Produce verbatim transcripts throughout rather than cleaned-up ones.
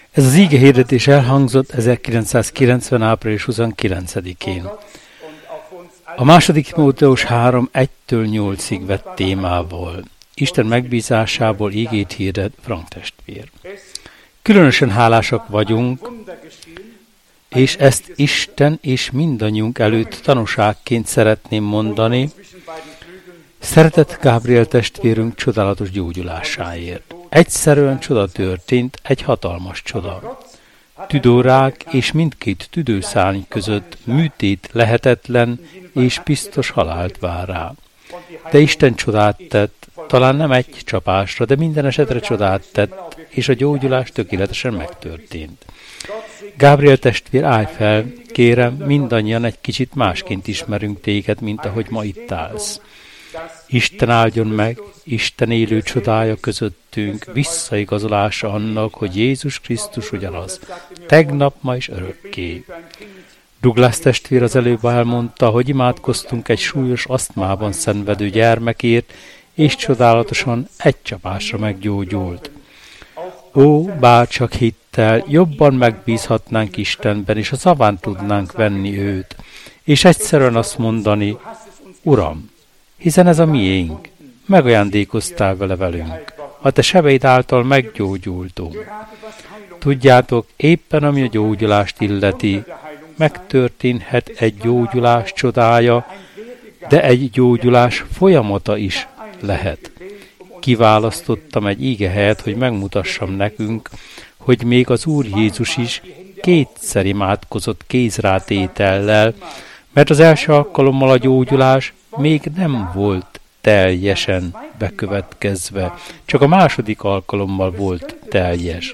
Ez az ígehirdetés elhangzott ezerkilencszázkilencven. április huszonkilencedikén. A második Timóteus három egytől nyolcig vett témából. Isten megbízásából ígét hirdet Frank testvér. Különösen hálásak vagyunk, és ezt Isten és mindannyiunk előtt tanúságként szeretném mondani, szeretett Gábriel testvérünk csodálatos gyógyulásáért. Egyszerűen csoda történt, egy hatalmas csoda. Tüdőrák és mindkét tüdőszárny között műtét lehetetlen és biztos halált vár rá. De Isten csodát tett, talán nem egy csapásra, de minden esetre csodát tett, és a gyógyulás tökéletesen megtörtént. Gábriel testvér, állj fel, kérem, mindannyian egy kicsit másként ismerünk téged, mint ahogy ma itt állsz. Isten áldjon meg, Isten élő csodája közöttünk, visszaigazolása annak, hogy Jézus Krisztus ugyanaz, tegnap, ma és örökké. Douglas testvér az előbb elmondta, hogy imádkoztunk egy súlyos asztmában szenvedő gyermekért, és csodálatosan egy csapásra meggyógyult. Ó, bárcsak hittel, jobban megbízhatnánk Istenben, és a szaván tudnánk venni őt, és egyszerűen azt mondani, Uram, hiszen ez a miénk, megajándékoztál vele velünk, a te sebeid által meggyógyultunk. Tudjátok, éppen ami a gyógyulást illeti, megtörténhet egy gyógyulás csodája, de egy gyógyulás folyamata is lehet. Kiválasztottam egy ígehelyet, hogy megmutassam nekünk, hogy még az Úr Jézus is kétszer imádkozott kézrátétellel, mert az első alkalommal a gyógyulás még nem volt teljesen bekövetkezve, csak a második alkalommal volt teljes.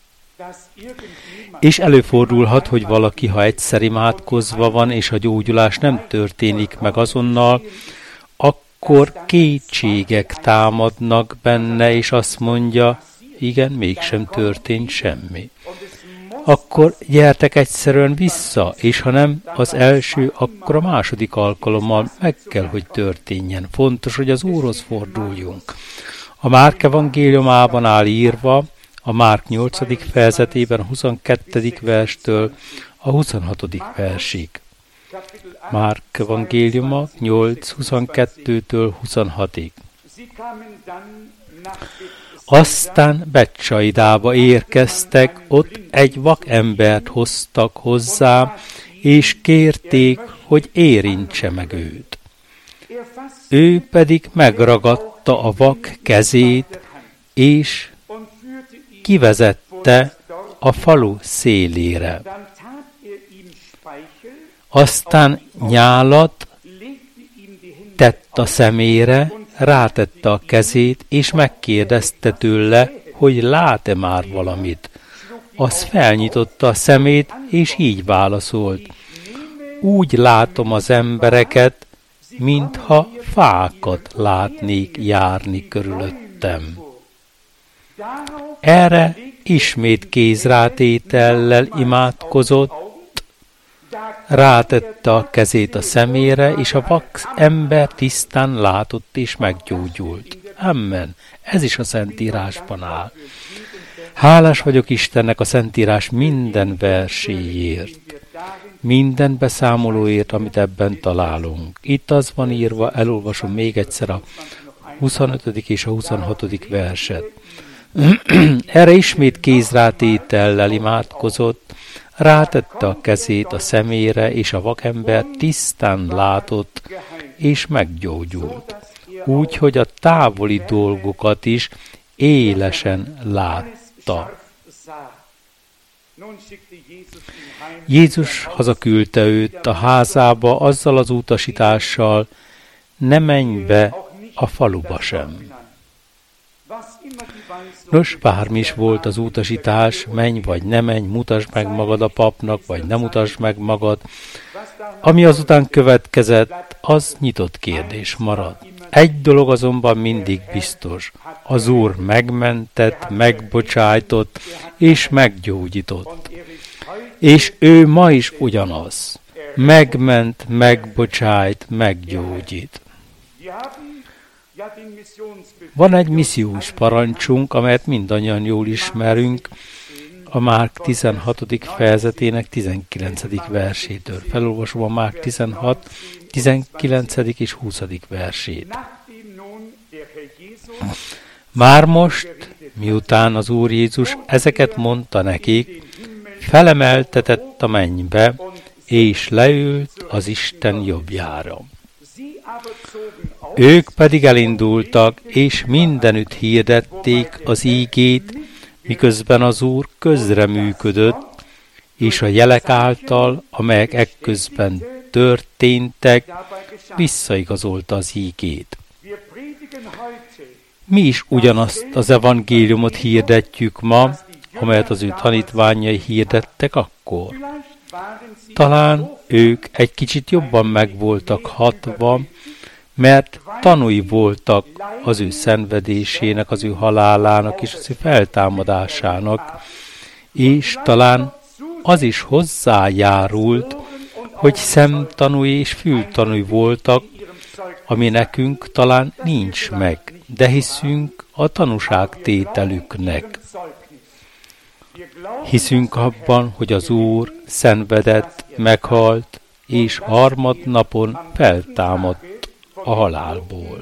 És előfordulhat, hogy valaki, ha egyszer imádkozva van, és a gyógyulás nem történik meg azonnal, akkor kétségek támadnak benne, és azt mondja, igen, mégsem történt semmi. Akkor gyertek egyszerűen vissza, és ha nem az első, akkor a második alkalommal meg kell, hogy történjen. Fontos, hogy az Úrhoz forduljunk. A Márk evangéliumában áll írva, a Márk nyolcadik fejezetében a huszonkettedik verstől a huszonhatodik versig. Márk evangéliuma nyolc huszonkettőtől huszonhatig. Aztán Becsaidába érkeztek, ott egy vakembert hoztak hozzá, és kérték, hogy érintse meg őt. Ő pedig megragadta a vak kezét, és kivezette a falu szélére. Aztán nyálat tett a szemére, rátette a kezét, és megkérdezte tőle, hogy lát-e már valamit. Az felnyitotta a szemét, és így válaszolt. Úgy látom az embereket, mintha fákat látnék járni körülöttem. Erre ismét kézrátétellel imádkozott, rátette a kezét a szemére, és a vak ember tisztán látott és meggyógyult. Amen. Ez is a Szentírásban áll. Hálás vagyok Istennek a Szentírás minden verséért, minden beszámolóért, amit ebben találunk. Itt az van írva, elolvasom még egyszer a huszonötödik és a huszonhatodik verset. Erre ismét kézrátétellel imádkozott, rátette a kezét a szemére, és a vakember tisztán látott, és meggyógyult. Úgy, hogy a távoli dolgokat is élesen látta. Jézus hazaküldte őt a házába azzal az utasítással, ne menj be a faluba sem. Nos, bármi is volt az utasítás, menj vagy ne menj, mutasd meg magad a papnak, vagy ne mutasd meg magad. Ami azután következett, az nyitott kérdés marad. Egy dolog azonban mindig biztos. Az Úr megmentett, megbocsájtott és meggyógyított. És ő ma is ugyanaz. Megment, megbocsájt, meggyógyít. Van egy missziós parancsunk, amelyet mindannyian jól ismerünk, a Márk tizenhatodik fejezetének tizenkilencedik versétől. Felolvasom a Márk tizenhat, tizenkilencedik és huszadik versét. Már most, miután az Úr Jézus ezeket mondta nekik, felemeltetett a mennybe, és leült az Isten jobbjára. Ők pedig elindultak, és mindenütt hirdették az ígét, miközben az Úr közreműködött, és a jelek által, amelyek ekközben történtek, visszaigazolta az ígét. Mi is ugyanazt az evangéliumot hirdetjük ma, amelyet az ő tanítványai hirdettek akkor. Talán ők egy kicsit jobban meg voltak hatva, mert tanúi voltak az ő szenvedésének, az ő halálának és az ő feltámadásának, és talán az is hozzájárult, hogy szemtanúi és fültanúi voltak, ami nekünk talán nincs meg, de hiszünk a tanúságtételüknek. Hiszünk abban, hogy az Úr szenvedett, meghalt, és harmadnapon feltámadt a halálból.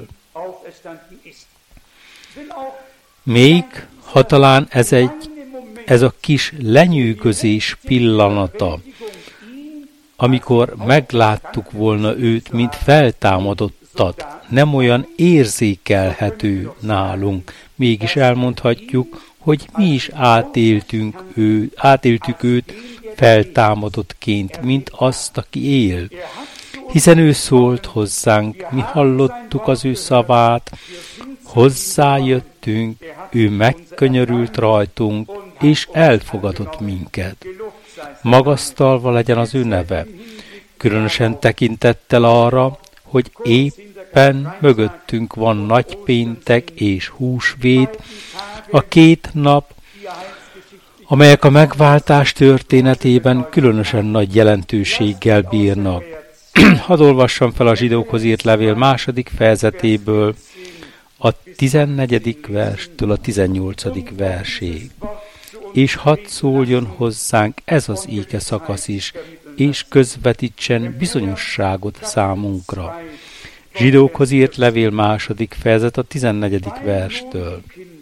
Még ha talán ez, egy, ez a kis lenyűgözés pillanata, amikor megláttuk volna őt, mint feltámadottat, nem olyan érzékelhető nálunk, mégis elmondhatjuk, hogy mi is átéltünk ő, átéltük őt feltámadottként, mint azt, aki él. Hiszen ő szólt hozzánk, mi hallottuk az ő szavát, hozzájöttünk, ő megkönyörült rajtunk, és elfogadott minket. Magasztalva legyen az ő neve, különösen tekintettel arra, hogy éppen mögöttünk van nagypéntek és húsvét, a két nap, amelyek a megváltás történetében különösen nagy jelentőséggel bírnak. Hadd olvassam fel a zsidókhoz írt levél második fejezetéből a tizennegyedik verstől a tizennyolcadik verség. És hadd szóljon hozzánk ez az éke szakasz is, és közvetítsen bizonyosságot számunkra. Zsidókhoz írt levél második fejezet a tizennegyedik verstől.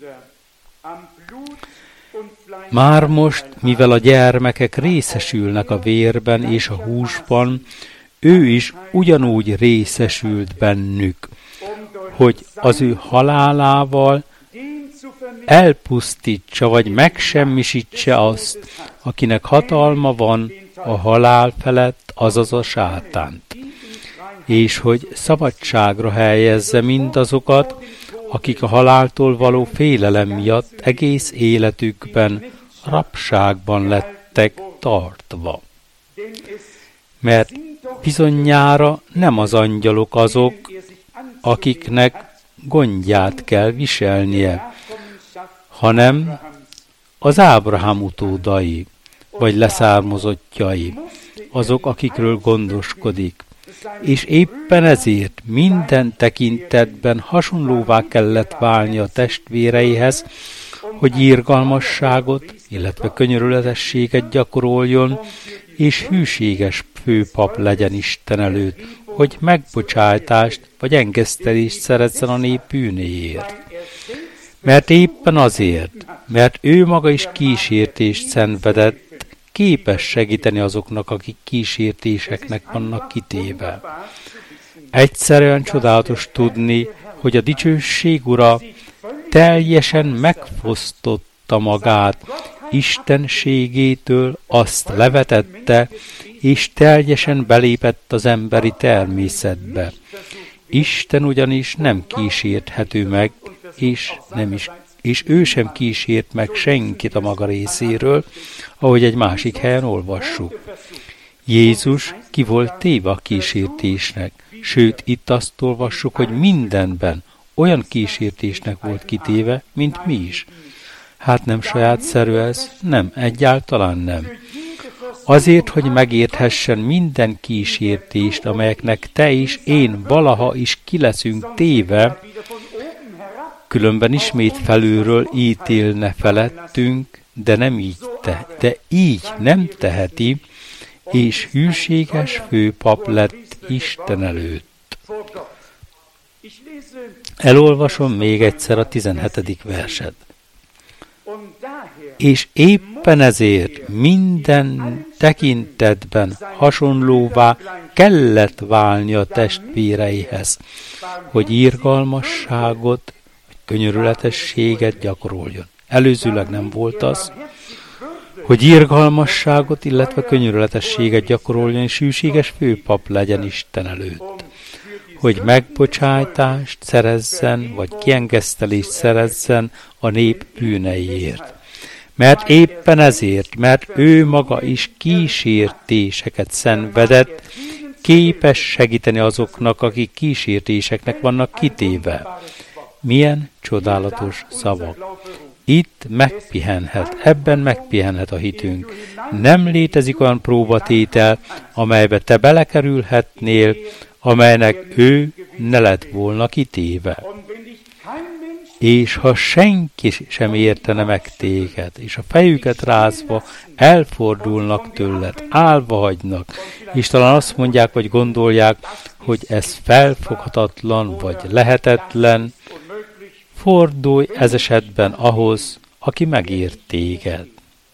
Már most, mivel a gyermekek részesülnek a vérben és a húsban, ő is ugyanúgy részesült bennük, hogy az ő halálával elpusztítsa vagy megsemmisítse azt, akinek hatalma van a halál felett, azaz a sátánt, és hogy szabadságra helyezze mindazokat, akik a haláltól való félelem miatt egész életükben rabságban lettek tartva. Mert bizonyára nem az angyalok azok, akiknek gondját kell viselnie, hanem az Ábrahám utódai, vagy leszármazottjai, azok, akikről gondoskodik. És éppen ezért minden tekintetben hasonlóvá kellett válni a testvéreihez, hogy irgalmasságot, illetve könyörületességet gyakoroljon, és hűséges főpap legyen Isten előtt, hogy megbocsájtást vagy engesztelést szerezzen a nép bűnéért. Mert éppen azért, mert ő maga is kísértést szenvedett, képes segíteni azoknak, akik kísértéseknek vannak kitéve. Egyszerűen csodálatos tudni, hogy a dicsőség Ura teljesen megfosztotta magát istenségétől, azt levetette, és teljesen belépett az emberi természetbe. Isten ugyanis nem kísérthető meg, és, nem is, és ő sem kísért meg senkit a maga részéről, ahogy egy másik helyen olvassuk. Jézus ki volt téve a kísértésnek, sőt, itt azt olvassuk, hogy mindenben olyan kísértésnek volt kitéve, mint mi is. Hát nem sajátszerű ez? Nem, egyáltalán nem. Azért, hogy megérthessen minden kísértést, amelyeknek te is, én valaha is ki leszünk téve, különben ismét felülről ítélne felettünk, de nem így te, de így nem teheti, és hűséges főpap lett Isten előtt. Elolvasom még egyszer a tizenhetedik verset. És éppen ezért minden tekintetben hasonlóvá kellett válni a testvéreihez, hogy irgalmasságot, vagy könyörületességet gyakoroljon. Előzőleg nem volt az, hogy irgalmasságot, illetve könyörületességet gyakoroljon, és hűséges főpap legyen Isten előtt. Hogy megbocsájtást szerezzen, vagy kiengesztelést szerezzen a nép bűneiért. Mert éppen ezért, mert ő maga is kísértéseket szenvedett, képes segíteni azoknak, akik kísértéseknek vannak kitéve. Milyen csodálatos szavak! Itt megpihenhet, ebben megpihenhet a hitünk. Nem létezik olyan próbatétel, amelybe te belekerülhetnél, amelynek ő ne lett volna kitéve. És ha senki sem értene meg téged, és a fejüket rázva elfordulnak tőled, állva hagynak, és talán azt mondják, vagy gondolják, hogy ez felfoghatatlan, vagy lehetetlen, fordulj ez esetben ahhoz, aki megért téged.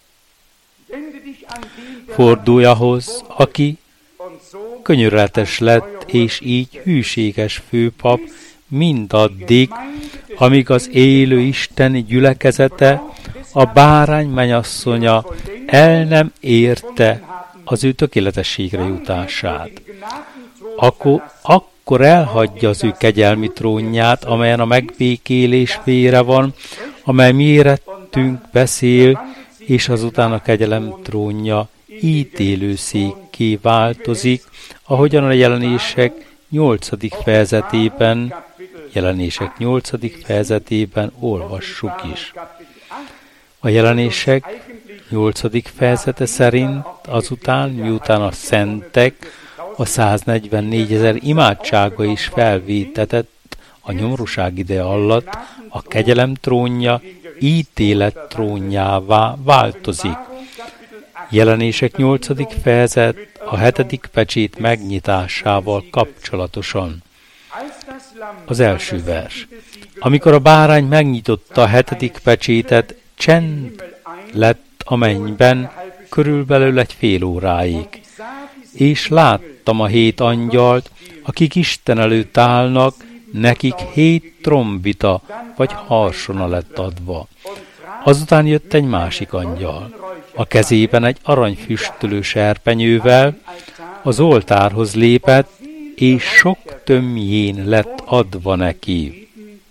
Fordulj ahhoz, aki könyörületes lett, és így hűséges főpap mindaddig, amíg az élő Isten gyülekezete, a bárány mennyasszonya el nem érte az ő tökéletességre jutását. Akkor, akkor elhagyja az ő kegyelmi trónját, amelyen a megbékélés vére van, amely mérettünk beszél, és azután a kegyelem trónja ítélőszékké változik, ahogyan a jelenések nyolcadik fejezetében, jelenések nyolcadik fejezetében olvassuk is. A jelenések nyolcadik fejezete szerint azután, miután a szentek, a száznegyvennégyezer imádsága is felvétetett a nyomorúság ideje alatt, a kegyelem trónja ítélet trónjává változik. Jelenések nyolcadik fejezet a hetedik pecsét megnyitásával kapcsolatosan. Az első vers. Amikor a bárány megnyitotta a hetedik pecsétet, csend lett a mennyben körülbelül egy fél óráig. És láttam a hét angyalt, akik Isten előtt állnak, nekik hét trombita vagy harsona lett adva. Azután jött egy másik angyal, a kezében egy aranyfüstölő serpenyővel, az oltárhoz lépett, és sok tömjén lett adva neki.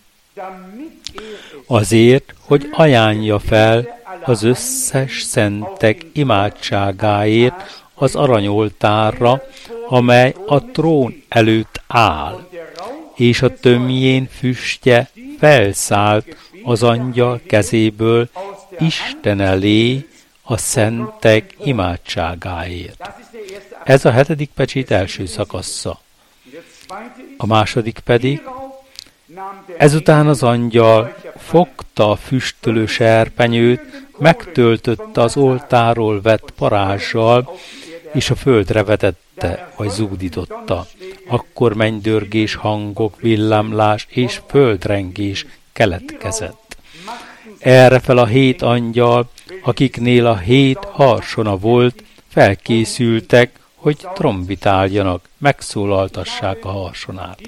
Azért, hogy ajánlja fel az összes szentek imádságáért az aranyoltárra, amely a trón előtt áll, és a tömjén füstje felszállt az angyal kezéből Isten elé a szentek imádságáért. Ez a hetedik pecsét első szakasza. A második pedig, ezután az angyal fogta a füstölő serpenyőt, megtöltötte az oltáról vett parázssal, és a földre vetette, vagy zúdította. Akkor mennydörgés, hangok, villámlás és földrengés keletkezett. Errefel a hét angyal, akiknél a hét harsona volt, felkészültek, hogy trombitáljanak, megszólaltassák a harsonát.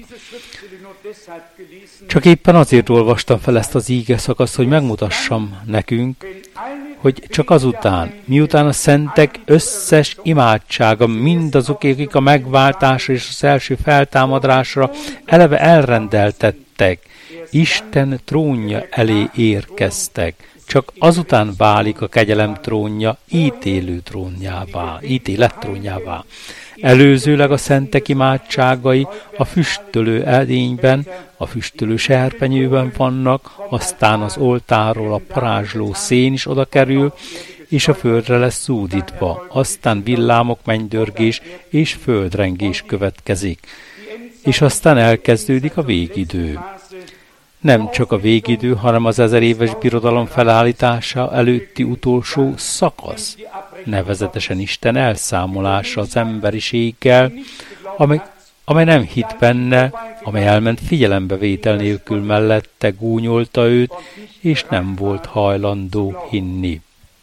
Csak éppen azért olvastam fel ezt az íge szakaszt, hogy megmutassam nekünk, hogy csak azután, miután a szentek összes imádsága, mindazok, akik a megváltásra és az első feltámadásra eleve elrendeltettek, Isten trónja elé érkeztek, csak azután válik a kegyelem trónja ítélő trónjává, ítélet trónjává. Előzőleg a szentek imádságai a füstölő edényben, a füstölő serpenyőben vannak, aztán az oltárról a parázsló szén is oda kerül, és a földre lesz zúdítva, aztán villámok, mennydörgés és földrengés következik, és aztán elkezdődik a végidő. nem csak a végidő, hanem az ezer éves birodalom felállítása előtti utolsó szakasz, nevezetesen Isten elszámolása az emberiséggel, amely, amely nem hitt benne, amely elment figyelembevétel nélkül mellette, gúnyolta őt, és nem volt hajlandó hinni.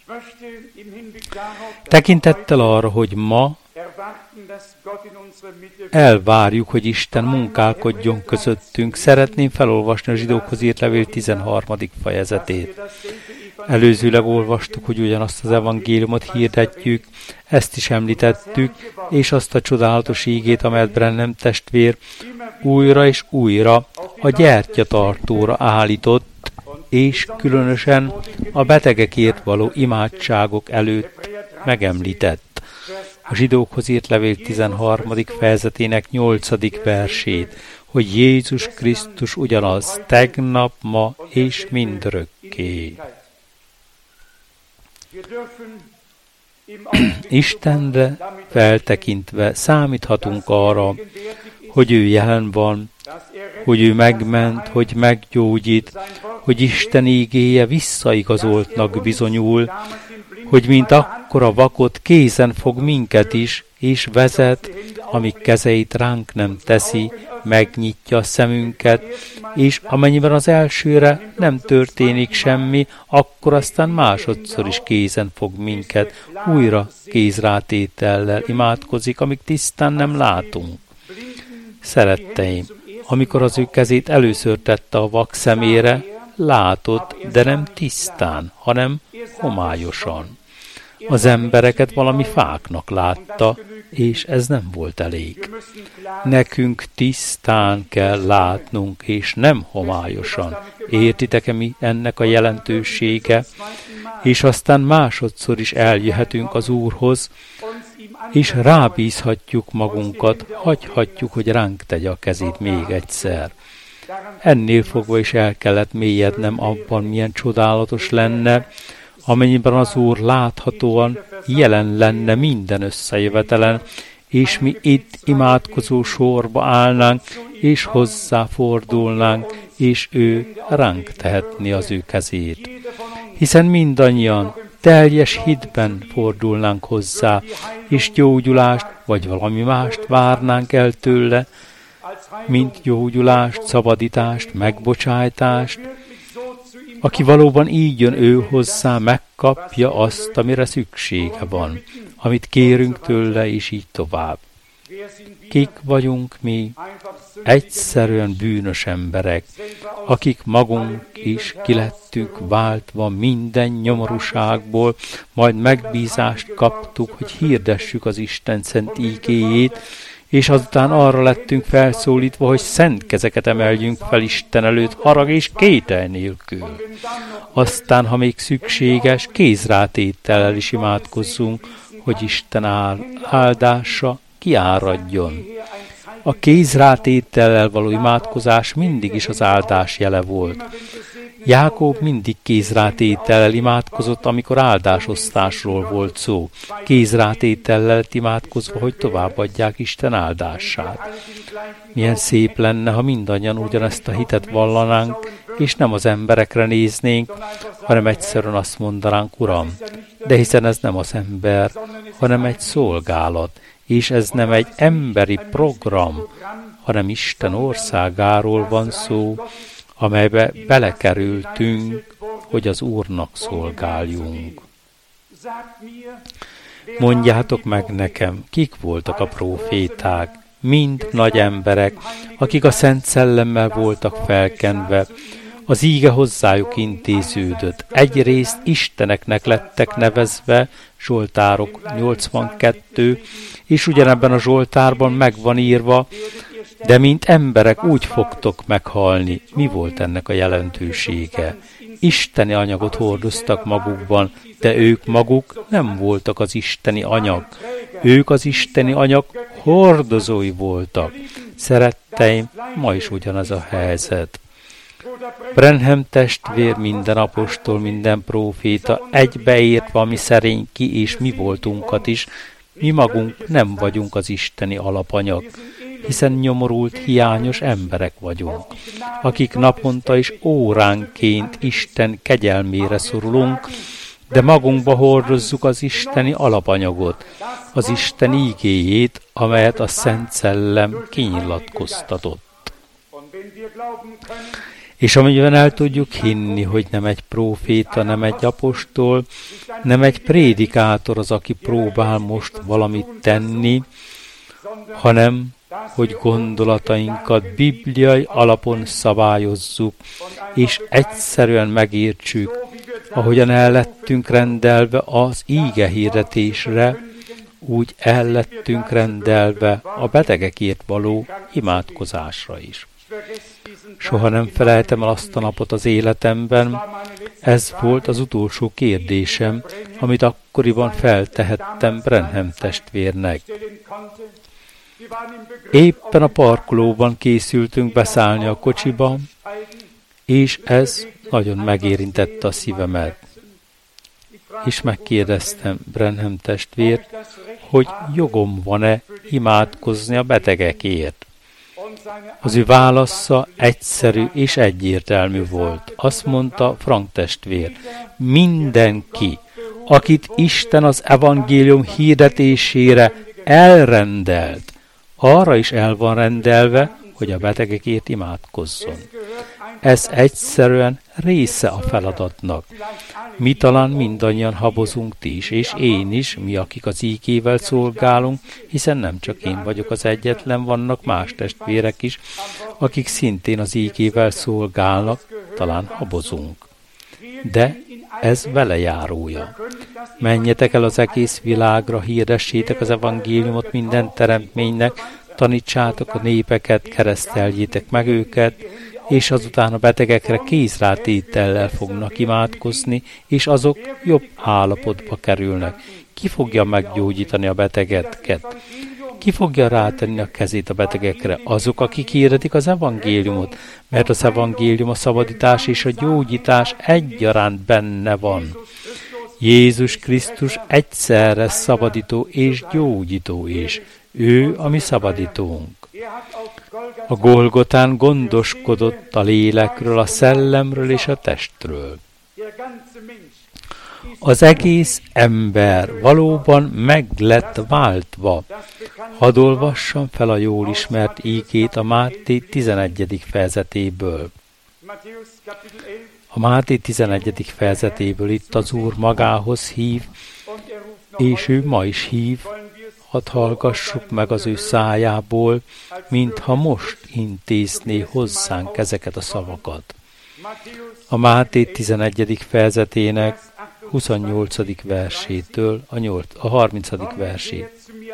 Tekintettel arra, hogy ma elvárjuk, hogy Isten munkálkodjon közöttünk, szeretném felolvasni a Zsidókhoz írt levél tizenharmadik fejezetét. Előzőleg olvastuk, hogy ugyanazt az evangéliumot hirdetjük, ezt is említettük, és azt a csodálatos ígét, amelyet Branham testvér újra és újra a gyertyatartóra állított, és különösen a betegekért való imádságok előtt megemlített. A Zsidókhoz írt levél tizenharmadik fejezetének nyolcadik versét, hogy Jézus Krisztus ugyanaz, tegnap, ma és mindörökké. Istenre feltekintve számíthatunk arra, hogy ő jelen van, hogy ő megment, hogy meggyógyít, hogy Isten ígéje visszaigazoltnak bizonyul, hogy mint akkor a vakot kézen fog minket is, és vezet, amíg kezeit ránk nem teszi, megnyitja a szemünket, és amennyiben az elsőre nem történik semmi, akkor aztán másodszor is kézen fog minket, újra kézrátétellel imádkozik, amíg tisztán nem látunk. Szeretteim, amikor az ő kezét először tette a vak szemére, látott, de nem tisztán, hanem homályosan. Az embereket valami fáknak látta, és ez nem volt elég. Nekünk tisztán kell látnunk, és nem homályosan. Értitek-e mi ennek a jelentősége? És aztán másodszor is eljöhetünk az Úrhoz, és rábízhatjuk magunkat, hagyhatjuk, hogy ránk tegye a kezét még egyszer. Ennél fogva is el kellett mélyednem abban, milyen csodálatos lenne, amennyiben az Úr láthatóan jelen lenne minden összejövetelen, és mi itt imádkozó sorba állnánk, és hozzáfordulnánk, és ő ránk tehetné az ő kezét. Hiszen mindannyian teljes hitben fordulnánk hozzá, és gyógyulást, vagy valami mást várnánk el tőle, mint gyógyulást, szabadítást, megbocsájtást. Aki valóban így jön ő hozzá, megkapja azt, amire szüksége van, amit kérünk tőle, és így tovább. Kik vagyunk mi? Egyszerűen bűnös emberek, akik magunk is kilettünk váltva minden nyomorúságból, majd megbízást kaptuk, hogy hirdessük az Isten szent ígéjét, és azután arra lettünk felszólítva, hogy szent kezeket emeljünk fel Isten előtt harag és kételj nélkül. Aztán, ha még szükséges, kézrátétellel is imádkozzunk, hogy Isten áldása kiáradjon. A kézrátétellel való imádkozás mindig is az áldás jele volt. Jákob mindig kézrátétellel imádkozott, amikor áldásosztásról volt szó. Kézrátétellel imádkozva, hogy továbbadják Isten áldását. Milyen szép lenne, ha mindannyian ugyanezt a hitet vallanánk, és nem az emberekre néznénk, hanem egyszerűen azt mondanánk, Uram, de hiszen ez nem az ember, hanem egy szolgálat, és ez nem egy emberi program, hanem Isten országáról van szó, amelybe belekerültünk, hogy az Úrnak szolgáljunk. Mondjátok meg nekem, kik voltak a próféták, mind nagy emberek, akik a Szent Szellemmel voltak felkenve. Az íge hozzájuk intéződött. Egyrészt isteneknek lettek nevezve, Zsoltárok nyolcvankettő, és ugyanebben a Zsoltárban megvan írva, de mint emberek úgy fogtok meghalni. Mi volt ennek a jelentősége? Isteni anyagot hordoztak magukban, de ők maguk nem voltak az isteni anyag. Ők az isteni anyag hordozói voltak. Szeretteim, ma is ugyanaz a helyzet. Branham testvér, minden apostol, minden próféta egybeértve a mi szerényki és mi voltunkat is, mi magunk nem vagyunk az isteni alapanyag. hiszen nyomorult, hiányos emberek vagyunk, akik naponta és óránként Isten kegyelmére szorulunk, de magunkba hordozzuk az isteni alapanyagot, az Isten ígéjét, amelyet a Szent Szellem kinyilatkoztatott. És amiben el tudjuk hinni, hogy nem egy próféta, nem egy apostol, nem egy prédikátor az, aki próbál most valamit tenni, hanem hogy gondolatainkat bibliai alapon szabályozzuk, és egyszerűen megértsük, ahogyan el lettünk rendelve az íge hirdetésre, úgy el lettünk rendelve a betegekért való imádkozásra is. Soha nem felejtem el azt a napot az életemben, ez volt az utolsó kérdésem, amit akkoriban feltehettem Branham testvérnek. Éppen a parkolóban készültünk beszállni a kocsiba, és ez nagyon megérintette a szívemet. És megkérdeztem Branham testvért, hogy jogom van-e imádkozni a betegekért. Az ő válasza egyszerű és egyértelmű volt. Azt mondta Frank testvér, mindenki, akit Isten az evangélium hirdetésére elrendelt, arra is el van rendelve, hogy a betegekért imádkozzon. Ez egyszerűen része a feladatnak. Mi talán mindannyian habozunk ti is, és én is, mi akik az ígével szolgálunk, hiszen nem csak én vagyok az egyetlen, vannak más testvérek is, akik szintén az ígével szolgálnak, talán habozunk. De ez velejárója. Menjetek el az egész világra, hirdessétek az evangéliumot minden teremtménynek, tanítsátok a népeket, kereszteljétek meg őket, és azután a betegekre kézrátétellel fognak imádkozni, és azok jobb állapotba kerülnek. Ki fogja meggyógyítani a betegeket? Ki fogja rátenni a kezét a betegekre? Azok, akik hirdetik az evangéliumot, mert az evangélium, a szabadítás és a gyógyítás egyaránt benne van. Jézus Krisztus egyszerre szabadító és gyógyító is. Ő a mi szabadítónk. A Golgotán gondoskodott a lélekről, a szellemről és a testről. Az egész ember valóban meg lett váltva. Hadd olvassam fel a jól ismert ígét a Máté tizenegyedik fejezetéből. A Máté tizenegyedik fejezetéből itt az Úr magához hív, és ő ma is hív, hadd hallgassuk meg az ő szájából, mintha most intézné hozzánk ezeket a szavakat. A Máté tizenegyedik fejezetének huszonnyolcadik versétől a, a harmincadik versét.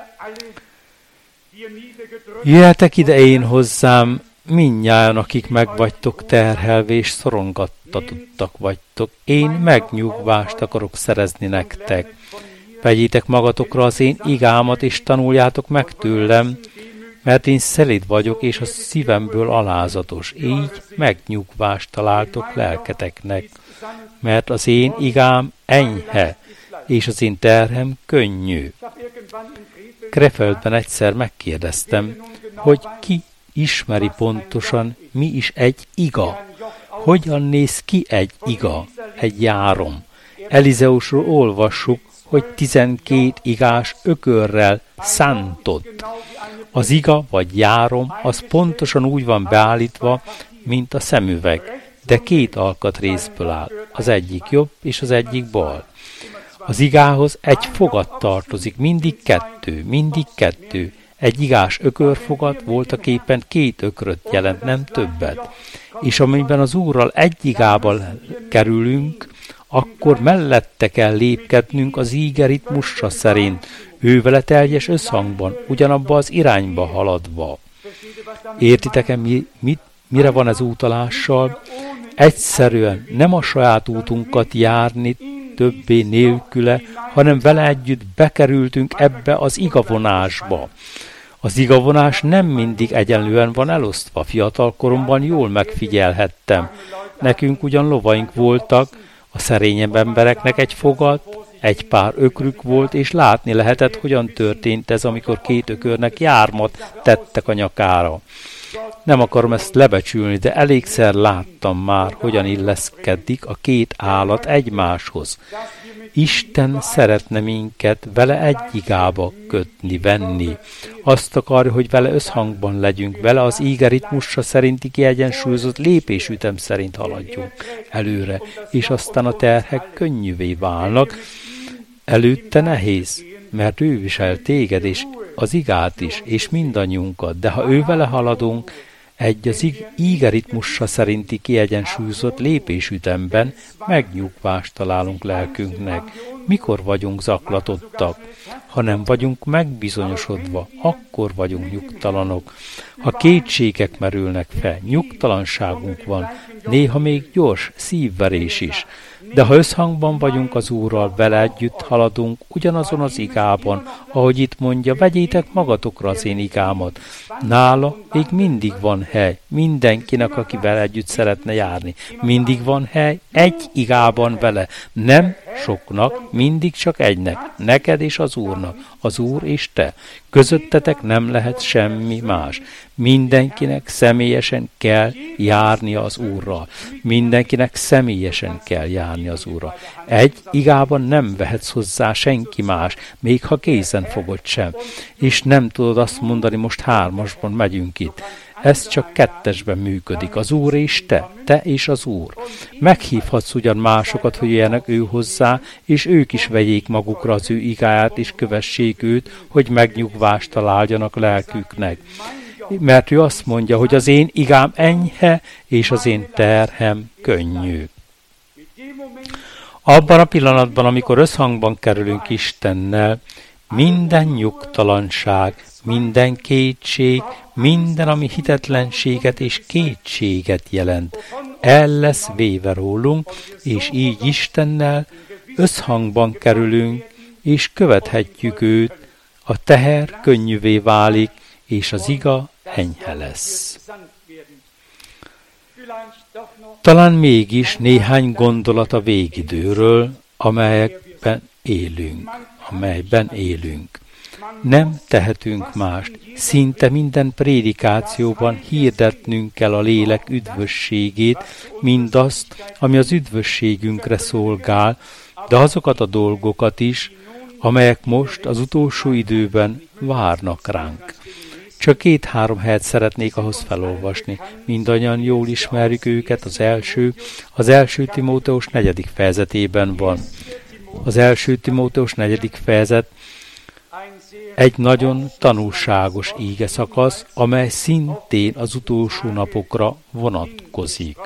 Jöjjetek ide én hozzám, mindnyájan, akik megvagytok terhelve és szorongattatottak vagytok, én megnyugvást akarok szerezni nektek. Vegyétek magatokra az én igámat, és tanuljátok meg tőlem, mert én szelíd vagyok, és a szívemből alázatos. Így megnyugvást találtok lelketeknek, mert az én igám enyhe, és az én terhem könnyű. Krefeldben egyszer megkérdeztem, hogy ki ismeri pontosan, mi is egy iga. Hogyan néz ki egy iga, egy járom. Elizeusról olvassuk, hogy tizenkét igás ökörrel szántott. Az iga vagy járom, az pontosan úgy van beállítva, mint a szemüveg, de két alkatrészből áll, az egyik jobb és az egyik bal. Az igához egy fogat tartozik, mindig kettő, mindig kettő. Egy igás ökörfogat voltaképpen két ökröt jelent, nem többet. És amiben az Úrral egy igával kerülünk, akkor mellette kell lépkednünk az íge ritmusa szerint, ővele teljes összhangban, ugyanabba az irányba haladva. Értitek-e, mi, mit, mire van ez utalással? Egyszerűen nem a saját útunkat járni többé nélküle, hanem vele együtt bekerültünk ebbe az igavonásba. Az igavonás nem mindig egyenlően van elosztva. Fiatal koromban jól megfigyelhettem. Nekünk ugyan lovaink voltak, a szerényebb embereknek egy fogat, Egy pár ökrük volt, és látni lehetett, hogyan történt ez, amikor két ökörnek jármat tettek a nyakára. Nem akarom ezt lebecsülni, de elégszer láttam már, hogyan illeszkedik a két állat egymáshoz. Isten szeretne minket vele egy igába kötni, venni. Azt akarja, hogy vele összhangban legyünk, vele az íge ritmusa szerinti kiegyensúlyozott lépésütem szerint haladjunk előre, és aztán a terhek könnyűvé válnak. Előtte nehéz, mert ő visel téged, és az igát is, és mindannyiunkat, de ha ő vele haladunk, egy az íge ritmusa szerinti kiegyensúlyozott lépésütemben megnyugvást találunk lelkünknek. Mikor vagyunk zaklatottak? Ha nem vagyunk megbizonyosodva, akkor vagyunk nyugtalanok. Ha kétségek merülnek fel, nyugtalanságunk van, néha még gyors szívverés is. De ha összhangban vagyunk az Úrral, vele együtt haladunk ugyanazon az igában, ahogy itt mondja, vegyétek magatokra az én igámat. Nála még mindig van hely, mindenkinek, aki vele együtt szeretne járni. Mindig van hely, egy igában vele, nem soknak, mindig csak egynek, neked és az Úrnak, az Úr és te. Közöttetek nem lehet semmi más. Mindenkinek személyesen kell járnia az Úrral. Mindenkinek személyesen kell járni az Úrral. Egy igában nem vehetsz hozzá senki más, még ha kézen fogod sem. És nem tudod azt mondani, most hármasban megyünk itt. Ez csak kettesben működik. Az Úr és te, te és az Úr. Meghívhatsz ugyan másokat, hogy jöjjenek ő hozzá, és ők is vegyék magukra az ő igáját, és kövessék őt, hogy megnyugvást találjanak lelküknek. Mert ő azt mondja, hogy az én igám enyhe, és az én terhem könnyű. Abban a pillanatban, amikor összhangban kerülünk Istennel, minden nyugtalanság, minden kétség, minden, ami hitetlenséget és kétséget jelent, el lesz véve rólunk, és így Istennel összhangban kerülünk, és követhetjük őt, a teher könnyűvé válik, és az iga enyhe lesz. Talán mégis néhány gondolat a végidőről, amelyekben élünk, amelyben élünk. Nem tehetünk mást, szinte minden prédikációban hirdetnünk kell a lélek üdvösségét, mindazt, ami az üdvösségünkre szolgál, de azokat a dolgokat is, amelyek most az utolsó időben várnak ránk. Csak két-három helyet szeretnék ahhoz felolvasni. Mindannyian jól ismerjük őket, az első, az első Timóteus negyedik fejezetében van. Az első Timóteus negyedik fejezet egy nagyon tanulságos íge szakasz, amely szintén az utolsó napokra vonatkozik.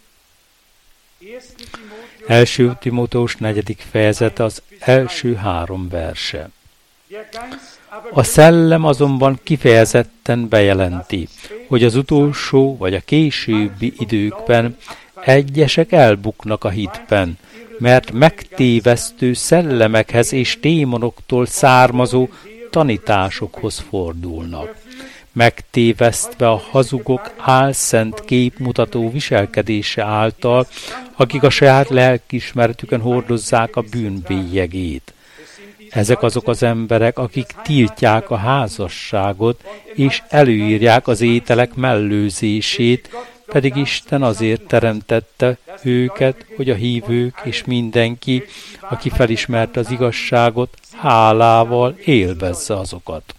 első Timóteus negyedik fejezete az első három verse. A szellem azonban kifejezetten bejelenti, hogy az utolsó vagy a későbbi időkben egyesek elbuknak a hitben, mert megtévesztő szellemekhez és démonoktól származó tanításokhoz fordulnak. Megtévesztve a hazugok álszent képmutató viselkedése által, akik a saját lelkiismeretükön hordozzák a bűn bélyegét. Ezek azok az emberek, akik tiltják a házasságot, és előírják az ételek mellőzését, pedig Isten azért teremtette őket, hogy a hívők és mindenki, aki felismerte az igazságot, hálával élvezze azokat.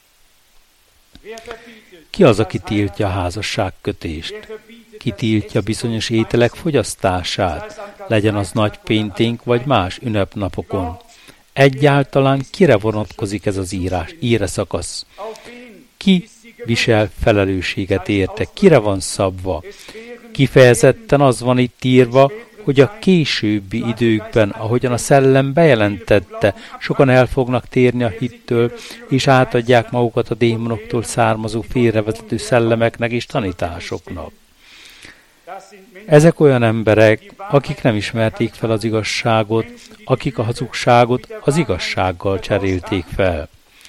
Ki az, aki tiltja a házasságkötést? Ki tiltja bizonyos ételek fogyasztását, legyen az nagy pénténk vagy más ünnepnapokon? Egyáltalán kire vonatkozik ez az írás, íre szakasz? Ki visel felelősséget érte? Kire van szabva? Kifejezetten az van itt írva, hogy a későbbi időkben, ahogyan a szellem bejelentette, sokan el fognak térni a hittől, és átadják magukat a démonoktól származó félrevezető szellemeknek és tanításoknak. Ezek olyan emberek, akik nem ismerték fel az igazságot, akik a hazugságot az igazsággal cserélték fel.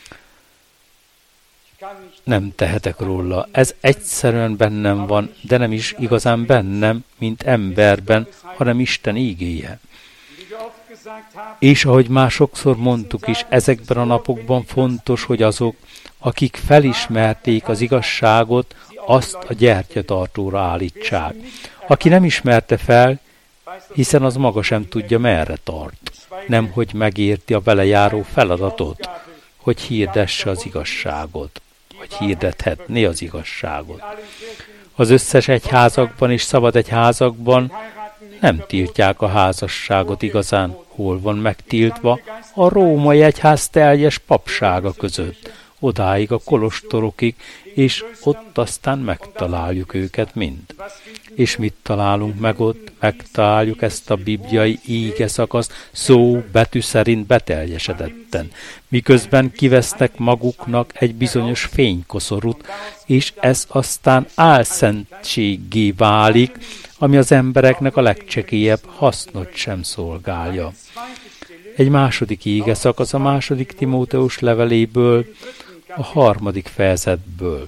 Nem tehetek róla. Ez egyszerűen bennem van, de nem is igazán bennem, mint emberben, hanem Isten ígéje. És ahogy már sokszor mondtuk is, ezekben a napokban fontos, hogy azok, akik felismerték az igazságot, azt a gyertyatartóra állítsák. Aki nem ismerte fel, hiszen az maga sem tudja, merre tart. Nemhogy megérti a vele járó feladatot, hogy hirdesse az igazságot, vagy hirdethetné az igazságot. Az összes egyházakban és szabad egyházakban nem tiltják a házasságot igazán, hol van megtiltva a római egyház teljes papsága között, odáig a kolostorokig, és ott aztán megtaláljuk őket mind. És mit találunk meg ott? Megtaláljuk ezt a bibliai íge szakaszt szó betű szerint beteljesedetten, miközben kivesznek maguknak egy bizonyos fénykoszorút, és ez aztán álszentséggé válik, ami az embereknek a legcsekélyebb hasznot sem szolgálja. Egy második íge szakasz a második Timóteus leveléből, a harmadik fejezetből.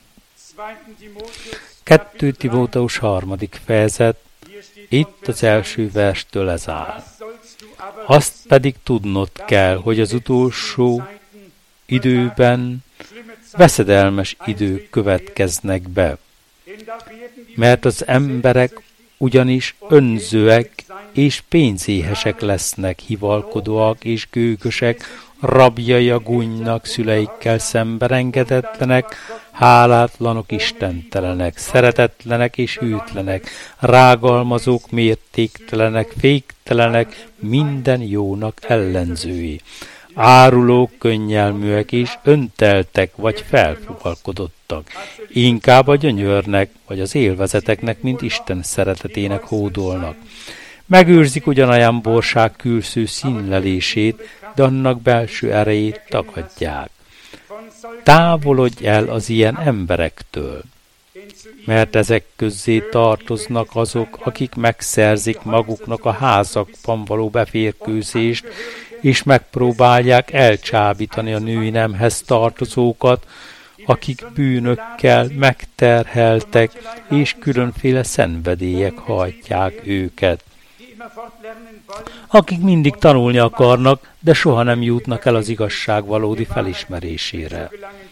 kettő Timóteus harmadik fejezet, itt az első verstől ez áll. Azt pedig tudnod kell, hogy az utolsó időben veszedelmes idők következnek be, mert az emberek ugyanis önzőek és pénzéhesek lesznek, hivalkodóak és gőgösek, rabjai a gúnynak, szüleikkel szemben engedetlenek, hálátlanok, istentelenek, szeretetlenek és hűtlenek, rágalmazók, mértéktelenek, féktelenek, minden jónak ellenzői, árulók, könnyelműek és önteltek vagy felfuvalkodottak, inkább a gyönyörnek vagy az élvezeteknek, mint Isten szeretetének hódolnak. Megőrzik ugyanolyan borság külső színlelését, de annak belső erejét tagadják. Távolodj el az ilyen emberektől, mert ezek közzé tartoznak azok, akik megszerzik maguknak a házakban való beférkőzést, és megpróbálják elcsábítani a női nemhez tartozókat, akik bűnökkel megterheltek, és különféle szenvedélyek hajtják őket. Akik mindig tanulni akarnak, de soha nem jutnak el az igazság valódi felismerésére.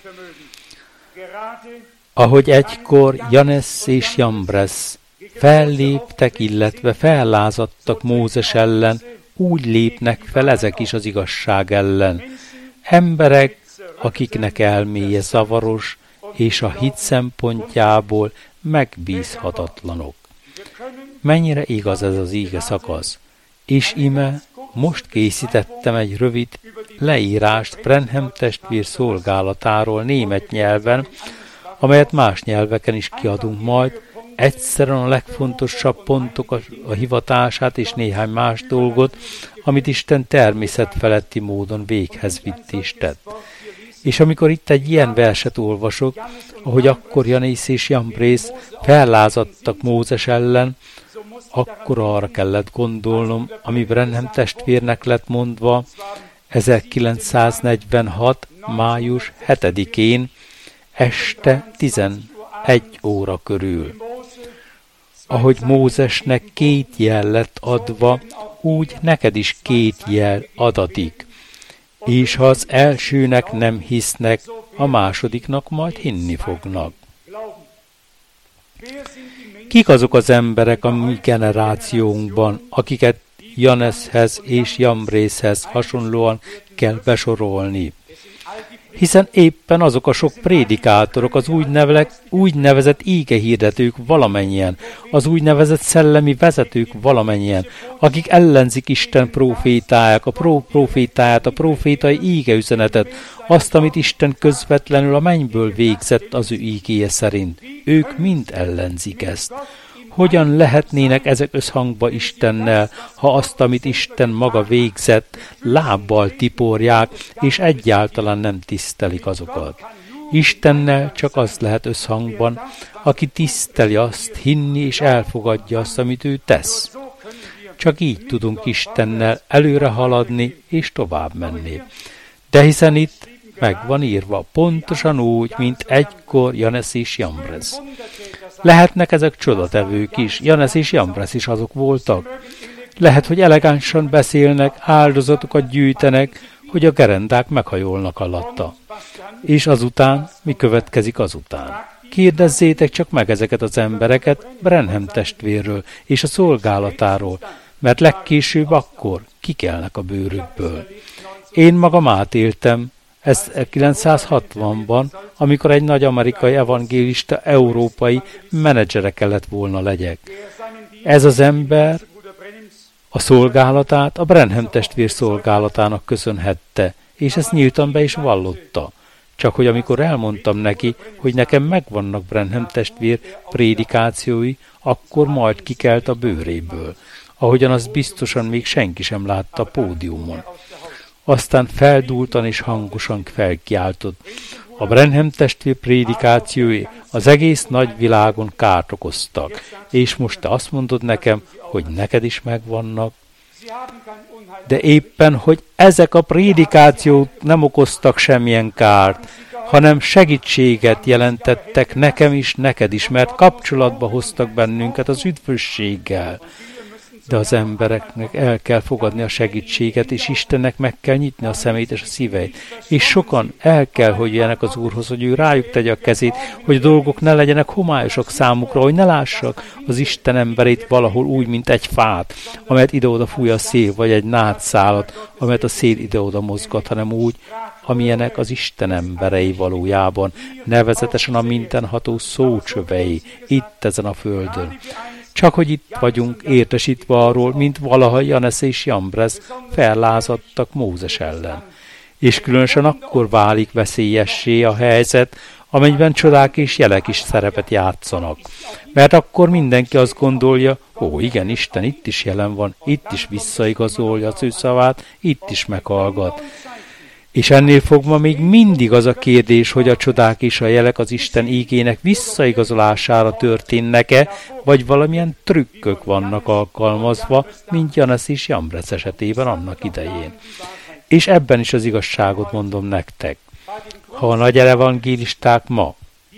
Ahogy egykor Janesz és Jambres felléptek, illetve fellázadtak Mózes ellen, úgy lépnek fel ezek is az igazság ellen. Emberek, akiknek elméje zavaros, és a hit szempontjából megbízhatatlanok. Mennyire igaz ez az íge szakasz? És ime, most készítettem egy rövid leírást Branham testvér szolgálatáról német nyelven, amelyet más nyelveken is kiadunk majd, egyszerűen a legfontosabb pontok a, a hivatását és néhány más dolgot, amit Isten természetfeletti módon véghez vitt és tett. És amikor itt egy ilyen verset olvasok, ahogy akkor Janesz és Jambrész fellázadtak Mózes ellen, akkor arra kellett gondolnom, ami Branham testvérnek lett mondva ezerkilencszáznegyvenhat. május hetedikén este tizenegy óra körül. Ahogy Mózesnek két jel lett adva, úgy neked is két jel adatik. És ha az elsőnek nem hisznek, a másodiknak majd hinni fognak. Kik azok az emberek a mi generációnkban, akiket Janeszhez és Jambrészhez hasonlóan kell besorolni? Hiszen éppen azok a sok prédikátorok, az úgynevezett ígehirdetők valamennyien, az úgynevezett szellemi vezetők valamennyien, akik ellenzik Isten profétáját, a pró profétáját, a profétai ígeüzenetet, azt, amit Isten közvetlenül a mennyből végzett az ő ígéje szerint. Ők mind ellenzik ezt. Hogyan lehetnének ezek összhangba Istennel, ha azt, amit Isten maga végzett, lábbal tiporják, és egyáltalán nem tisztelik azokat? Istennel csak az lehet összhangban, aki tiszteli azt, hinni és elfogadja azt, amit ő tesz. Csak így tudunk Istennel előre haladni és tovább menni. De hiszen itt meg van írva, pontosan úgy, mint egykor Janesz és Jambres. Lehetnek ezek csodatevők is, Janesz és Jambres is azok voltak. Lehet, hogy elegánsan beszélnek, áldozatokat gyűjtenek, hogy a gerendák meghajolnak alatta. És azután, mi következik azután? Kérdezzétek csak meg ezeket az embereket Branham testvérről és a szolgálatáról, mert legkésőbb akkor kikelnek a bőrükből. Én magam átéltem ezerkilencszázhatvanban, amikor egy nagy amerikai evangélista európai menedzsere kellett volna legyek. Ez az ember a szolgálatát a Branham testvér szolgálatának köszönhette, és ezt nyíltan be is vallotta. Csak hogy amikor elmondtam neki, hogy nekem megvannak Branham testvér prédikációi, akkor majd kikelt a bőréből, ahogyan azt biztosan még senki sem látta a pódiumon. Aztán feldúltan és hangosan felkiáltott. A Branham testvér prédikációi az egész nagy világon kárt okoztak, és most te azt mondod nekem, hogy neked is megvannak. De éppen, hogy ezek a prédikációk nem okoztak semmilyen kárt, hanem segítséget jelentettek nekem is, neked is, mert kapcsolatba hoztak bennünket az üdvösséggel. De az embereknek el kell fogadni a segítséget, és Istennek meg kell nyitni a szemét és a szíveit. És sokan el kell, hogy jöjjenek az Úrhoz, hogy ő rájuk tegye a kezét, hogy a dolgok ne legyenek homályosak számukra, hogy ne lássak az Isten emberét valahol úgy, mint egy fát, amelyet ide-oda fúj a szél, vagy egy nátszálat, amelyet a szél ide-oda mozgat, hanem úgy, amilyenek az Isten emberei valójában, nevezetesen a mindenható szócsövei, itt ezen a földön. Csak hogy itt vagyunk értesítve arról, mint valaha Janesz és Jambres fellázadtak Mózes ellen. És különösen akkor válik veszélyessé a helyzet, amelyben csodák és jelek is szerepet játszanak. Mert akkor mindenki azt gondolja, ó, igen, Isten itt is jelen van, itt is visszaigazolja az ő szavát, itt is meghallgat. És ennél fogva még mindig az a kérdés, hogy a csodák és a jelek az Isten ígének visszaigazolására történnek-e, vagy valamilyen trükkök vannak alkalmazva, mint Janesz és Jambres esetében annak idején. És ebben is az igazságot mondom nektek. Ha a nagy evangélisták ma,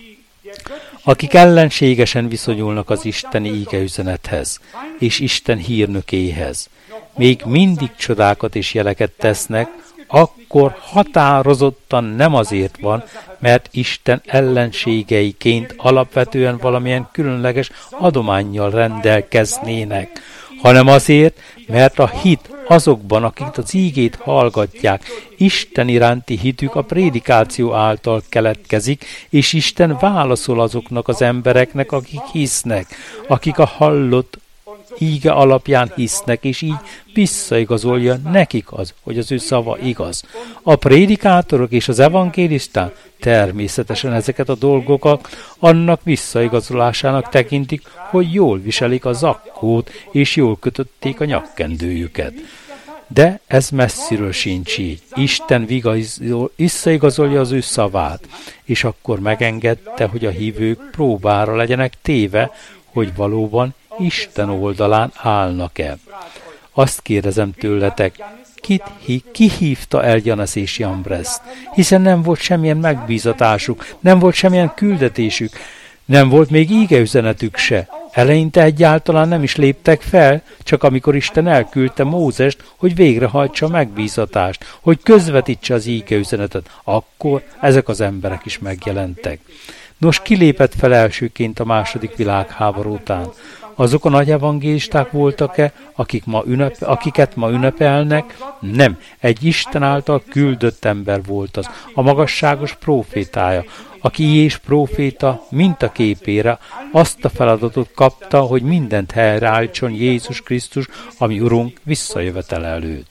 akik ellenségesen viszonyulnak az isteni ígeüzenethez és Isten hírnökéhez, még mindig csodákat és jeleket tesznek, akkor határozottan nem azért van, mert Isten ellenségeiként alapvetően valamilyen különleges adománnyal rendelkeznének, hanem azért, mert a hit azokban, akik az ígét hallgatják, Isten iránti hitük a prédikáció által keletkezik, és Isten válaszol azoknak az embereknek, akik hisznek, akik a hallott íge alapján hisznek, és így visszaigazolja nekik az, hogy az ő szava igaz. A prédikátorok és az evangélisták természetesen ezeket a dolgokat annak visszaigazolásának tekintik, hogy jól viselik a zakkót, és jól kötötték a nyakkendőjüket. De ez messziről sincs így. Isten visszaigazolja az ő szavát, és akkor megengedte, hogy a hívők próbára legyenek téve, hogy valóban Isten oldalán állnak-e. Azt kérdezem tőletek, kit, ki hívta el Janesz és Jambreszt? Hiszen nem volt semmilyen megbízatásuk, nem volt semmilyen küldetésük, nem volt még ígeüzenetük se. Eleinte egyáltalán nem is léptek fel, csak amikor Isten elküldte Mózest, hogy végrehajtsa a megbízatást, hogy közvetítse az ígeüzenetet, akkor ezek az emberek is megjelentek. Nos, ki lépett fel elsőként a második világháború után? Azok a nagy evangélisták voltak-e, akik ma ünnepe, akiket ma ünnepelnek? Nem, egy Isten által küldött ember volt az, a magasságos prófétája, aki és próféta mintaképére azt a feladatot kapta, hogy mindent helyreállítson Jézus Krisztus, ami Urunk visszajövetele előtt.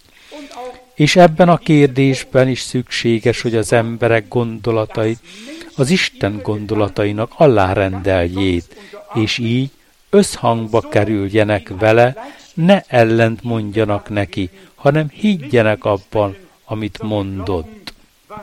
És ebben a kérdésben is szükséges, hogy az emberek gondolatait az Isten gondolatainak alárendeljét, és így összhangba kerüljenek vele, ne ellent mondjanak neki, hanem higgyenek abban, amit mondott.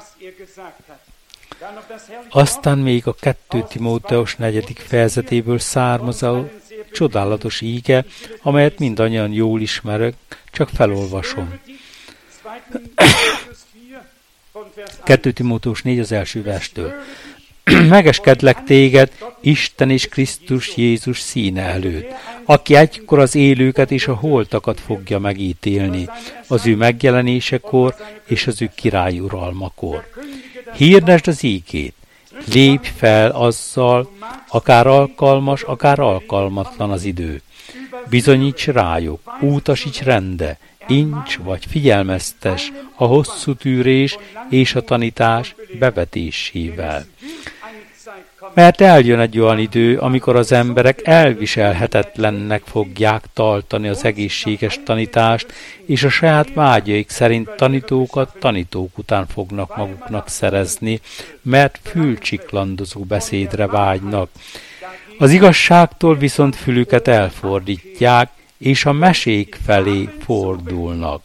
Aztán még a kettő Timóteus negyedik fejezetéből származó csodálatos íge, amelyet mindannyian jól ismerek, csak felolvasom. kettő Timóteus négy az első verstől. megeskedlek téged Isten és Krisztus Jézus színe előtt, aki egykor az élőket és a holtakat fogja megítélni, az ő megjelenésekor és az ő király uralmakor. Hirdesd az ígét, lépj fel azzal, akár alkalmas, akár alkalmatlan az idő. Bizonyíts rájuk, útasíts rende, incs vagy figyelmeztes a hosszú tűrés és a tanítás bevetésével. Mert eljön egy olyan idő, amikor az emberek elviselhetetlennek fogják tartani az egészséges tanítást, és a saját vágyaik szerint tanítókat tanítók után fognak maguknak szerezni, mert fülcsiklandozó beszédre vágynak. Az igazságtól viszont fülüket elfordítják, és a mesék felé fordulnak.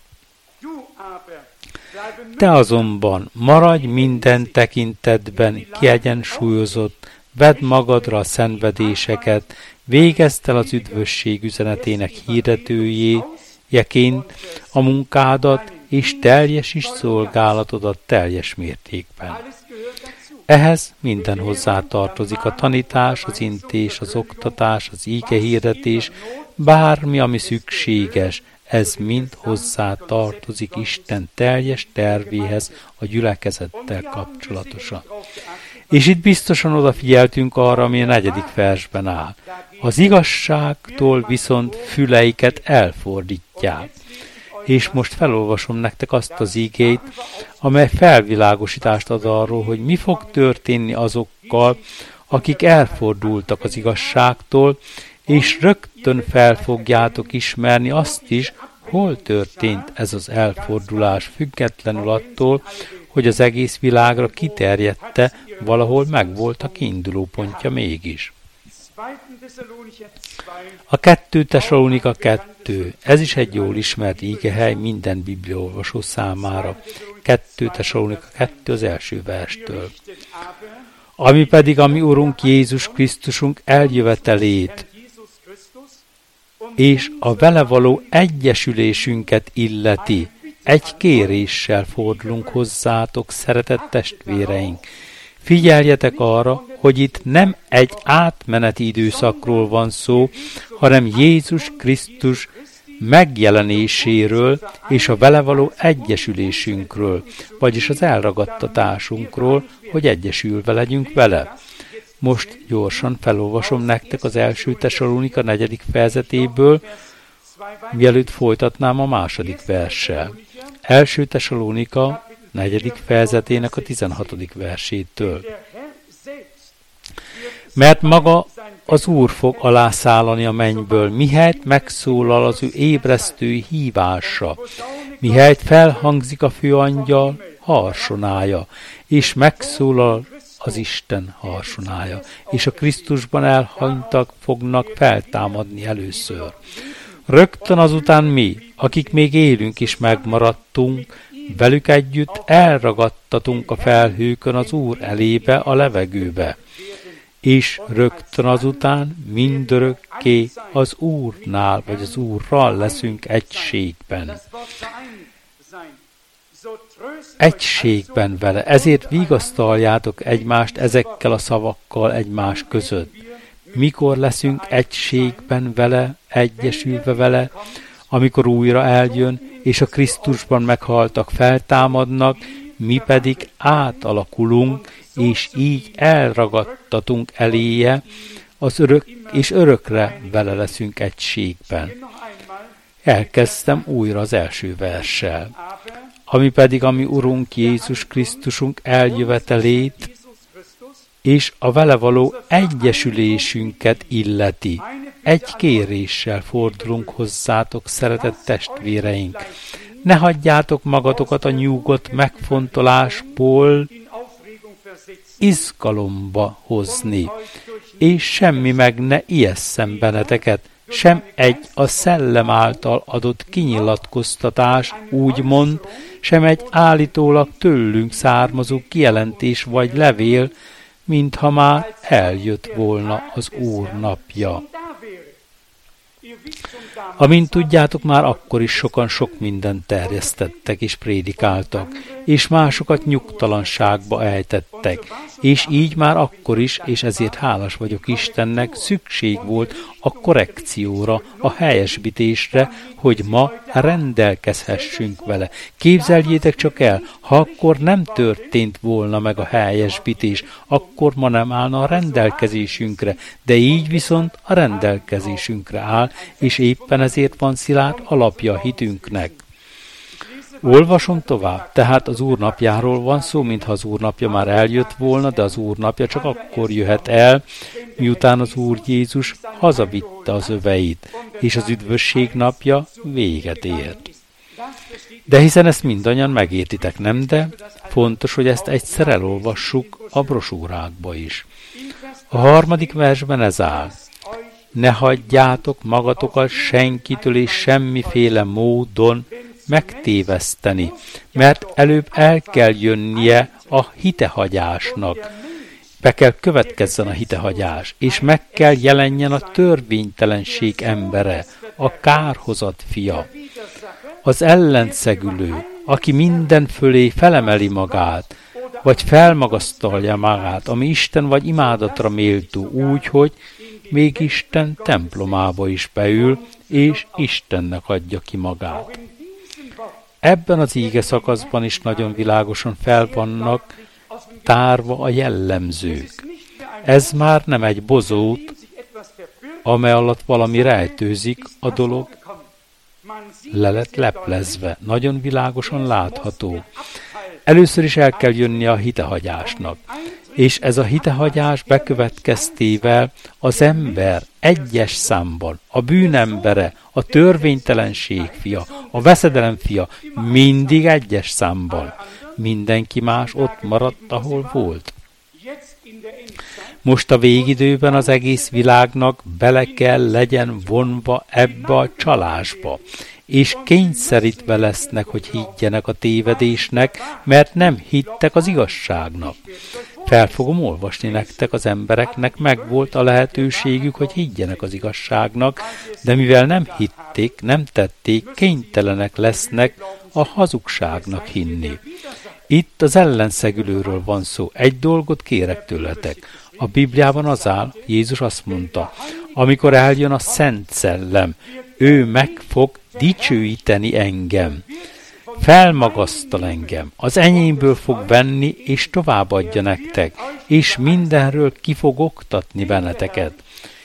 Te azonban maradj minden tekintetben kiegyensúlyozott, vedd magadra a szenvedéseket, végezd el az üdvösség üzenetének hirdetőjéjeként a munkádat, és teljesíts szolgálatodat teljes mértékben. Ehhez minden hozzá tartozik, a tanítás, az intés, az oktatás, az ígehirdetés, bármi, ami szükséges, ez mind hozzá tartozik Isten teljes tervéhez a gyülekezettel kapcsolatosan. És itt biztosan odafigyeltünk arra, ami a negyedik versben áll. Az igazságtól viszont füleiket elfordítják. És most felolvasom nektek azt az ígét, amely felvilágosítást ad arról, hogy mi fog történni azokkal, akik elfordultak az igazságtól, és rögtön fel fogjátok ismerni azt is, hol történt ez az elfordulás, függetlenül attól, hogy az egész világra kiterjedte, valahol megvolt a kiindulópontja mégis. A kettő Tesalónika kettő, ez is egy jól ismert ígehely minden bibliaolvasó számára. kettő Tesalónika kettő az első verstől. Ami pedig a mi Urunk Jézus Krisztusunk eljövetelét, és a vele való egyesülésünket illeti, egy kéréssel fordulunk hozzátok, szeretett testvéreink. Figyeljetek arra, hogy itt nem egy átmeneti időszakról van szó, hanem Jézus Krisztus megjelenéséről és a vele való egyesülésünkről, vagyis az elragadtatásunkról, hogy egyesülve legyünk vele. Most gyorsan felolvasom nektek az első Tesalónika negyedik fejezetéből, mielőtt folytatnám a második verssel. Első Tesalónika negyedik fejezetének a tizenhatodik versétől. Mert maga az Úr fog alászállani a mennyből, mihelyt megszólal az ő ébresztő hívása, mihelyt felhangzik a főangyal harsonája, és megszólal az Isten harsonája, és a Krisztusban elhagytak fognak feltámadni először. Rögtön azután mi, akik még élünk is megmaradtunk, velük együtt elragadtatunk a felhőkön az Úr elébe, a levegőbe. És rögtön azután mindörökké az Úrnál, vagy az Úrral leszünk egységben. Egységben vele, ezért vigasztaljátok egymást ezekkel a szavakkal egymás között. Mikor leszünk egységben vele, egyesülve vele, amikor újra eljön, és a Krisztusban meghaltak feltámadnak, mi pedig átalakulunk, és így elragadtatunk eléje, az örök, és örökre vele leszünk egységben. Elkezdtem újra az első verssel. Ami pedig a mi Urunk Jézus Krisztusunk eljövetelét, és a vele való egyesülésünket illeti. Egy kéréssel fordulunk hozzátok, szeretett testvéreink. Ne hagyjátok magatokat a nyugodt megfontolásból izgalomba hozni, és semmi meg ne ijesszem benneteket, sem egy a szellem által adott kinyilatkoztatás, úgymond, sem egy állítólag tőlünk származó kijelentés vagy levél, mintha már eljött volna az Úr napja. Amint tudjátok, már akkor is sokan sok mindent terjesztettek és prédikáltak, és másokat nyugtalanságba ejtettek, És így már akkor is, és ezért hálás vagyok Istennek, szükség volt a korrekcióra, a helyesbítésre, hogy ma rendelkezhessünk vele. Képzeljétek csak el, ha akkor nem történt volna meg a helyesbítés, akkor ma nem állna a rendelkezésünkre, de így viszont a rendelkezésünkre áll, és éppen ezért van szilárd alapja a hitünknek. Olvasom tovább, tehát az Úr napjáról van szó, mintha az Úr napja már eljött volna, de az Úr napja csak akkor jöhet el, miután az Úr Jézus hazavitte az öveit, és az üdvösség napja véget ért. De hiszen ezt mindannyian megértitek, nem de? Fontos, hogy ezt egyszer elolvassuk a brosúrákba is. A harmadik versben ez áll. Ne hagyjátok magatokat senkitől és semmiféle módon megtéveszteni, mert előbb el kell jönnie a hitehagyásnak. Be kell következzen a hitehagyás, és meg kell jelenjen a törvénytelenség embere, a kárhozat fia, az ellenszegülő, aki minden fölé felemeli magát, vagy felmagasztalja magát, ami Isten vagy imádatra méltó, úgy, hogy még Isten templomába is beül, és Istennek adja ki magát. Ebben az íge szakaszban is nagyon világosan fel vannak tárva a jellemzők. Ez már nem egy bozót, amely alatt valami rejtőzik, a dolog le lett leplezve, nagyon világosan látható. Először is el kell jönnie a hitehagyásnak, és ez a hitehagyás bekövetkeztével az ember egyes számban, a bűnembere, a törvénytelenség fia, a veszedelem fia mindig egyes számban. Mindenki más ott maradt, ahol volt. Most a végidőben az egész világnak bele kell legyen vonva ebbe a csalásba, és kényszerítve lesznek, hogy higgyenek a tévedésnek, mert nem hittek az igazságnak. Fel fogom olvasni nektek, az embereknek megvolt a lehetőségük, hogy higgyenek az igazságnak, de mivel nem hitték, nem tették, kénytelenek lesznek a hazugságnak hinni. Itt az ellenszegülőről van szó. Egy dolgot kérek tőletek. A Bibliában az áll, Jézus azt mondta, amikor eljön a Szent Szellem, ő meg fog dicsőíteni engem. Felmagasztal engem, az enyémből fog venni, és továbbadja nektek, és mindenről ki fog oktatni benneteket.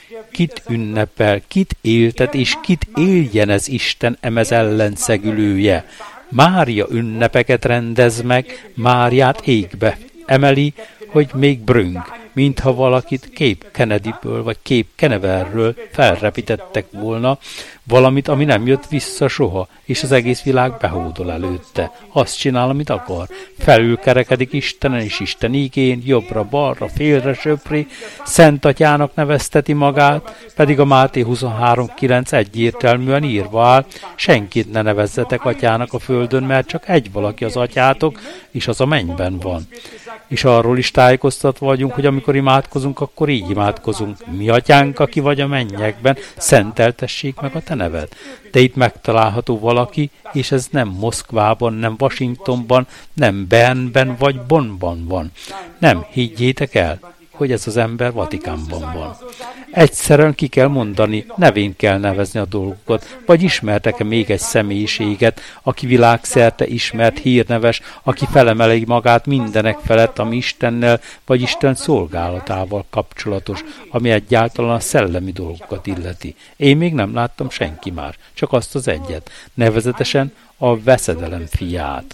Kit ünnepel, kit éltet, és kit éljen ez Isten emez ellenszegülője. Mária ünnepeket rendez meg, Máriát égbe emeli, hogy még brünk, mintha valakit Cape Kennedyből vagy Cape Canaveralről felrepítettek volna, valamit, ami nem jött vissza soha, és az egész világ behódol előtte. Azt csinál, amit akar. Felülkerekedik Istenen és Isten ígén, jobbra-balra, félre söpri, Szent Atyának nevezteti magát, pedig a Máté huszonhárom kilenc egyértelműen írva áll, senkit ne nevezzetek atyának a földön, mert csak egy valaki az atyátok, és az a mennyben van. És arról is tájékoztatva vagyunk, hogy amikor imádkozunk, akkor így imádkozunk. Mi atyánk, aki vagy a mennyekben, szenteltessék meg a te neved. De itt megtalálható valaki, és ez nem Moszkvában, nem Washingtonban, nem Bernben vagy Bonnban van. Nem, higgyétek el, hogy ez az ember Vatikánban van. Egyszerűen ki kell mondani, nevén kell nevezni a dolgokat, vagy ismertek-e még egy személyiséget, aki világszerte ismert hírneves, aki felemeli magát mindenek felett, ami Istennel vagy Isten szolgálatával kapcsolatos, ami egyáltalán a szellemi dolgokat illeti. Én még nem láttam senki más, csak azt az egyet, nevezetesen a veszedelem fiát,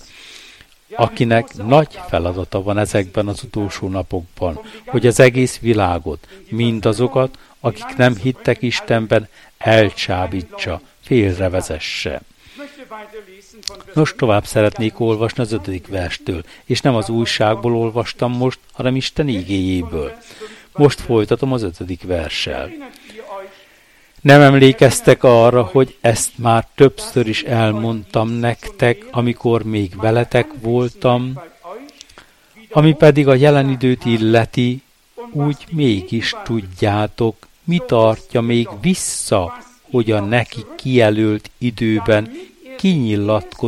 akinek nagy feladata van ezekben az utolsó napokban, hogy az egész világot, mindazokat, akik nem hittek Istenben, elcsábítsa, félrevezesse. Nos, tovább szeretnék olvasni az ötödik verstől, és nem az újságból olvastam most, hanem Isten ígéjéből. Most folytatom az ötödik verssel. Nem emlékeztek arra, hogy ezt már többször is elmondtam nektek, amikor még veletek voltam, ami pedig a jelen időt illeti, úgy mégis tudjátok, mi tartja még vissza, hogy a neki kijelölt időben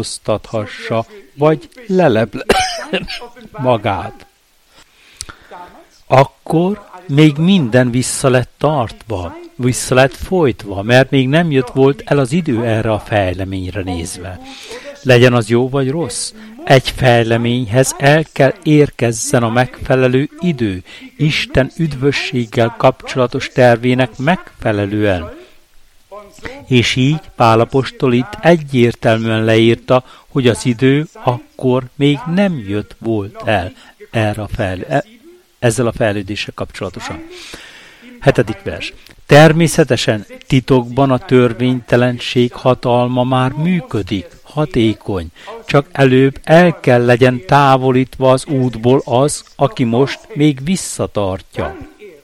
kinyilatkoztathassa, vagy leleble magát. akkor még minden vissza lett tartva, vissza lett folytva, mert még nem jött volt el az idő erre a fejleményre nézve. Legyen az jó vagy rossz, egy fejleményhez el kell érkezzen a megfelelő idő, Isten üdvösséggel kapcsolatos tervének megfelelően. És így Pál apostol itt egyértelműen leírta, hogy az idő akkor még nem jött volt el erre a fejl- ezzel a fejlődéssel kapcsolatosan. Hetedik vers. Természetesen titokban a törvénytelenség hatalma már működik, hatékony, csak előbb el kell legyen távolítva az útból az, aki most még visszatartja.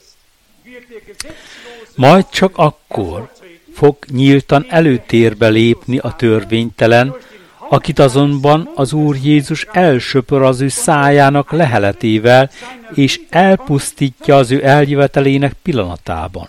Majd csak akkor fog nyíltan előtérbe lépni a törvénytelen, akit azonban az Úr Jézus elsöpör az ő szájának leheletével, és elpusztítja az ő eljövetelének pillanatában.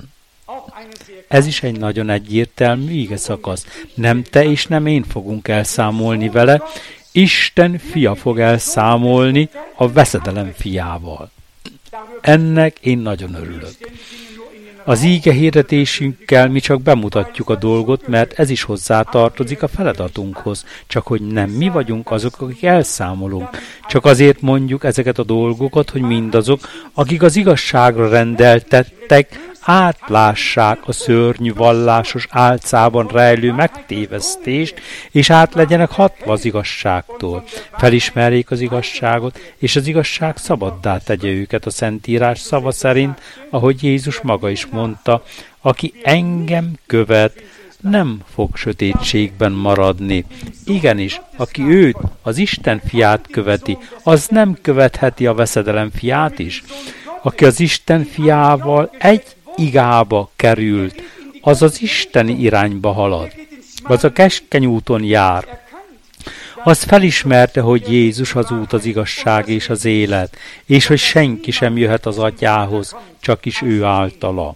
Ez is egy nagyon egyértelmű igeszakasz. Nem te és nem én fogunk elszámolni vele, Isten fia fog elszámolni a veszedelem fiával. Ennek én nagyon örülök. Az íge hirdetésünkkel mi csak bemutatjuk a dolgot, mert ez is hozzátartozik a feladatunkhoz, csak hogy nem mi vagyunk azok, akik elszámolunk. Csak azért mondjuk ezeket a dolgokat, hogy mindazok, akik az igazságra rendeltettek, átlássák a szörnyű vallásos álcában rejlő megtévesztést, és át legyenek hatva az igazságtól. Felismerjék az igazságot, és az igazság szabaddá tegye őket a Szentírás szava szerint, ahogy Jézus maga is mondta, aki engem követ, nem fog sötétségben maradni. Igenis, aki őt, az Isten fiát követi, az nem követheti a veszedelem fiát is. Aki az Isten fiával egy igába került, az az isteni irányba halad, az a keskeny úton jár. Az felismerte, hogy Jézus az út, az igazság és az élet, és hogy senki sem jöhet az Atyához, csak is ő általa.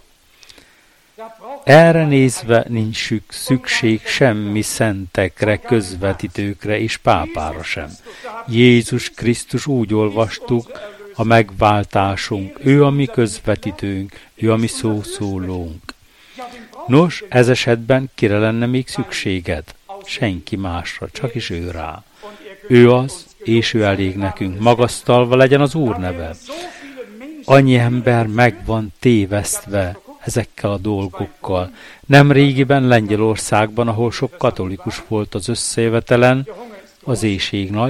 Erre nézve nincs szükség semmi szentekre, közvetítőkre és pápára sem. Jézus Krisztus, úgy olvastuk, a megváltásunk, ő a mi közvetítőnk, ő a mi szószólónk. Nos, ez esetben kire lenne még szükséged? Senki másra, csak is ő rá. Ő az, és ő elég nekünk. Magasztalva legyen az Úr neve. Annyi ember meg van tévesztve ezekkel a dolgokkal. Nem régiben Lengyelországban, ahol sok katolikus volt az összejövetelen, az éhség nagy,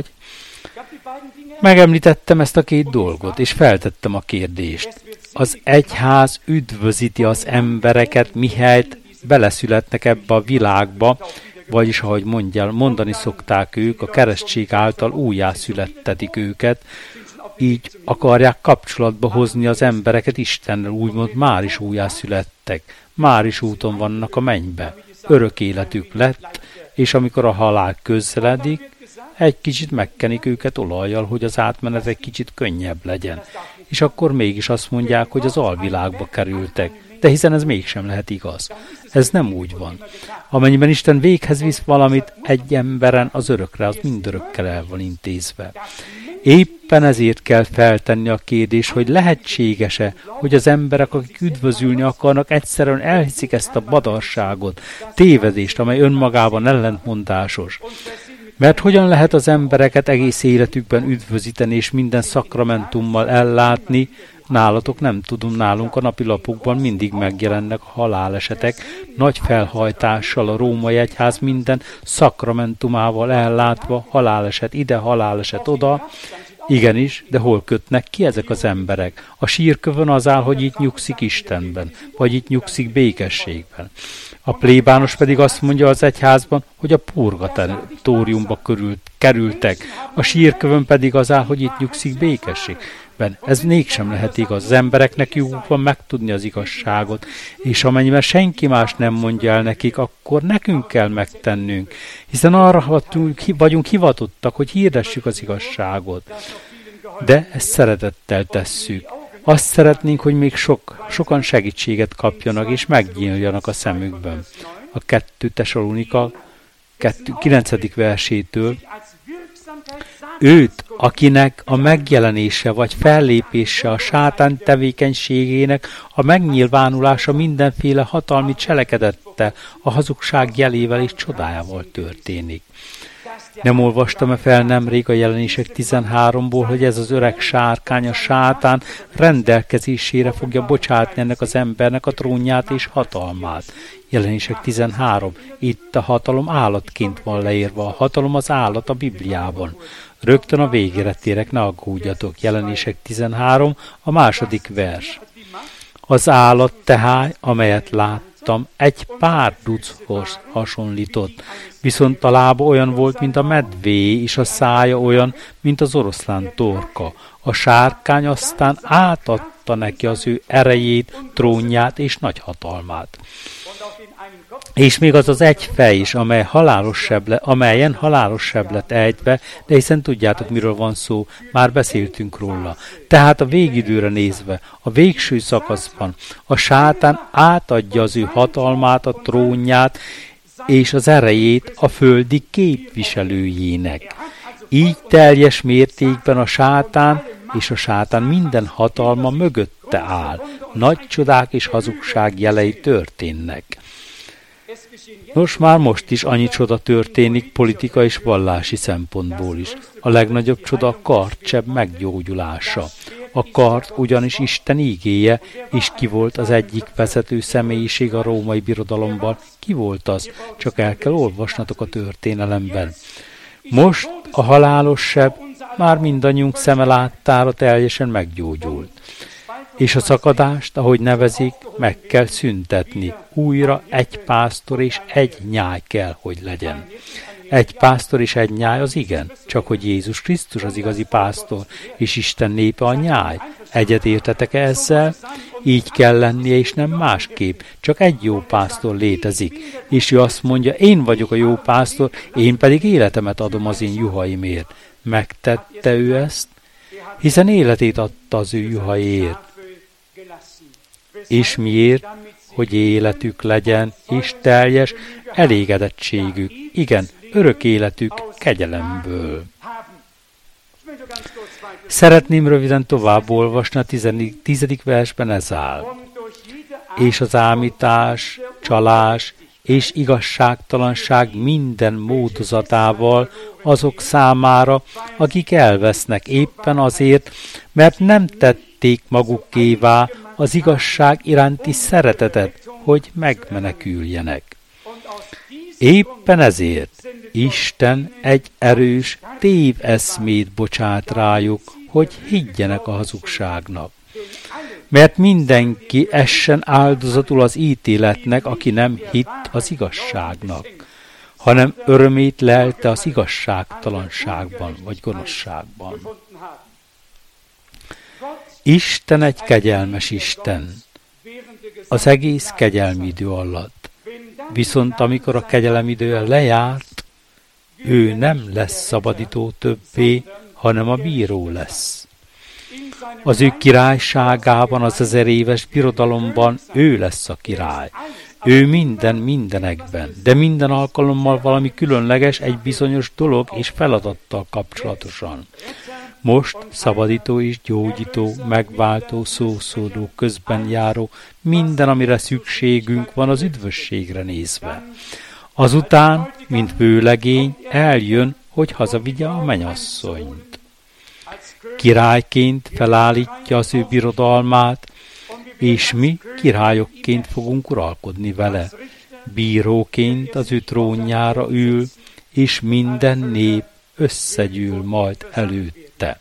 megemlítettem ezt a két dolgot, és feltettem a kérdést. Az egyház üdvözíti az embereket, mihelyt beleszületnek ebbe a világba, vagyis ahogy mondjál, mondani szokták ők, a keresztség által újjászülettetik őket, így akarják kapcsolatba hozni az embereket Istennel, úgymond már is újjászülettek, már is úton vannak a mennybe, örök életük lett, és amikor a halál közeledik, egy kicsit megkenik őket olajjal, hogy az átmenet egy kicsit könnyebb legyen. És akkor mégis azt mondják, hogy az alvilágba kerültek. De hiszen ez mégsem lehet igaz. Ez nem úgy van. Amennyiben Isten véghez visz valamit egy emberen, az örökre, az mindörökkel el van intézve. Éppen ezért kell feltenni a kérdés, hogy lehetséges-e, hogy az emberek, akik üdvözülni akarnak, egyszerűen elhiszik ezt a badarságot, tévedést, amely önmagában ellentmondásos. Mert hogyan lehet az embereket egész életükben üdvözíteni és minden szakramentummal ellátni? Nálatok nem tudom, nálunk a napilapokban mindig megjelennek a halálesetek, nagy felhajtással a római egyház minden szakramentumával ellátva, haláleset ide, haláleset oda. Igenis, de hol kötnek ki ezek az emberek? A sírkövön az áll, hogy itt nyugszik Istenben, vagy itt nyugszik békességben. A plébános pedig azt mondja az egyházban, hogy a purgatóriumba kerültek. A sírkövön pedig az áll, hogy itt nyugszik békességben. Ez mégsem lehet igaz. Az embereknek joguk van megtudni az igazságot, és amennyiben senki más nem mondja el nekik, akkor nekünk kell megtennünk, hiszen arra vagyunk hivatottak, hogy hirdessük az igazságot. De ezt szeretettel tesszük. Azt szeretnénk, hogy még sok, sokan segítséget kapjanak, és megnyíljanak a szemükben. A kettő Tesalonika kilencedik versétől. őt, akinek a megjelenése vagy fellépése a sátán tevékenységének a megnyilvánulása mindenféle hatalmi cselekedettel, a hazugság jelével és csodájával történik. Nem olvastam-e fel nemrég a Jelenések tizenháromból, hogy ez az öreg sárkány, a sátán rendelkezésére fogja bocsátni ennek az embernek a trónját és hatalmát. Jelenések tizenhárom. Itt a hatalom állatként van leírva. A hatalom az állat a Bibliában. Rögtön a végére térek, ne aggódjatok. Jelenések tizenhárom, a második vers. Az állat tehát, amelyet láttam, egy párduchoz hasonlított, viszont a lába olyan volt, mint a medvé, és a szája olyan, mint az oroszlán torka. A sárkány aztán átadta neki az ő erejét, trónját és nagy hatalmát. És még az az egy fej is, amely halálos seblet, amelyen halálos seblet ejtve, de hiszen tudjátok, miről van szó, már beszéltünk róla. Tehát a végidőre nézve, a végső szakaszban a sátán átadja az ő hatalmát, a trónját és az erejét a földi képviselőjének. Így teljes mértékben a sátán és a sátán minden hatalma mögötte áll. Nagy csodák és hazugság jelei történnek. Nos, már most is annyi csoda történik politikai és vallási szempontból is. A legnagyobb csoda a kardseb meggyógyulása. A kard ugyanis Isten ígéje, és ki volt az egyik vezető személyiség a római birodalomban? Ki volt az? Csak el kell olvasnatok a történelemben. Most a halálos seb már mindannyiunk szeme láttára teljesen meggyógyult. És a szakadást, ahogy nevezik, meg kell szüntetni. Újra egy pásztor és egy nyáj kell, hogy legyen. Egy pásztor és egy nyáj az igen, csak hogy Jézus Krisztus az igazi pásztor, és Isten népe a nyáj. Egyet értetek-e ezzel? Így kell lennie, és nem másképp. Csak egy jó pásztor létezik. És ő azt mondja, én vagyok a jó pásztor, én pedig életemet adom az én juhaimért. Megtette ő ezt? Hiszen életét adta az ő juhaiért. És miért? Hogy életük legyen, és teljes elégedettségük. Igen, örök életük kegyelemből. Szeretném röviden tovább olvasni, a tizedik, tizedik versben ez áll. És az ámítás, csalás és igazságtalanság minden módozatával azok számára, akik elvesznek éppen azért, mert nem tették magukévá az igazság iránti szeretetet, hogy megmeneküljenek. Éppen ezért Isten egy erős téveszmét bocsát rájuk, hogy higgyenek a hazugságnak. Mert mindenki essen áldozatul az ítéletnek, aki nem hitt az igazságnak, hanem örömét lelte az igazságtalanságban vagy gonoszságban. Isten egy kegyelmes Isten, az egész kegyelmi idő alatt. Viszont amikor a kegyelem idője lejárt, ő nem lesz szabadító többé, hanem a bíró lesz. Az ő királyságában, az ezer éves birodalomban ő lesz a király. Ő minden mindenekben, de minden alkalommal valami különleges, egy bizonyos dolog és feladattal kapcsolatosan. Most szabadító és gyógyító, megváltó, szószóló, közben járó, minden, amire szükségünk van az üdvösségre nézve. Azután, mint vőlegény, eljön, hogy hazavigye a mennyasszonyt. Királyként felállítja az ő birodalmát, és mi királyokként fogunk uralkodni vele. Bíróként az ő trónjára ül, és minden nép összegyűl majd előtte.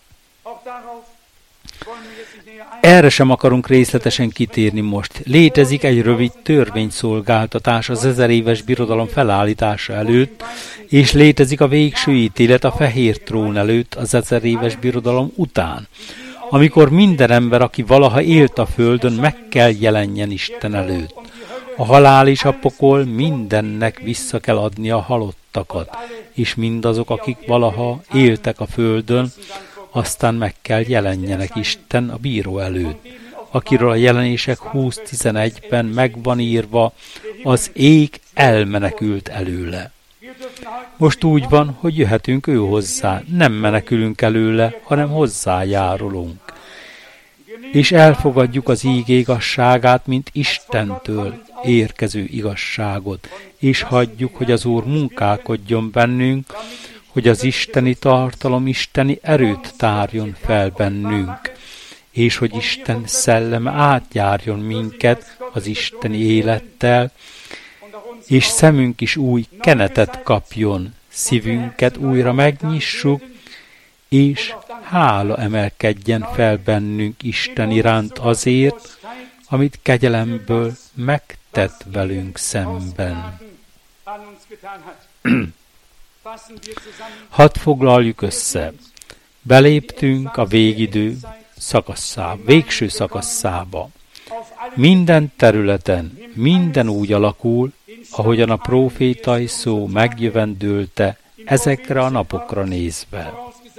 Erre sem akarunk részletesen kitérni most. Létezik egy rövid törvényszolgáltatás az ezer éves birodalom felállítása előtt, és létezik a végső ítélet a fehér trón előtt az ezer éves birodalom után, amikor minden ember, aki valaha élt a földön, meg kell jelenjen Isten előtt. A halál és a pokol mindennek vissza kell adni a halottakat, és mindazok, akik valaha éltek a földön, aztán meg kell jelenjenek Isten a bíró előtt, akiről a Jelenések húsz tizenegyben meg van írva, az ég elmenekült előle. Most úgy van, hogy jöhetünk ő hozzá, nem menekülünk előle, hanem hozzájárulunk. És elfogadjuk az íge igazságát, mint Istentől érkező igazságot, és hagyjuk, hogy az Úr munkálkodjon bennünk, hogy az isteni tartalom, isteni erőt tárjon fel bennünk, és hogy Isten szelleme átjárjon minket az isteni élettel, és szemünk is új kenetet kapjon, szívünket újra megnyissuk, és hála emelkedjen fel bennünk Isten iránt azért, amit kegyelemből megtett velünk szemben. Hadd foglaljuk össze. Beléptünk a végidő szakaszába, végső szakaszába. Minden területen, minden úgy alakul, ahogyan a prófétai szó megjövendőlte ezekre a napokra nézve.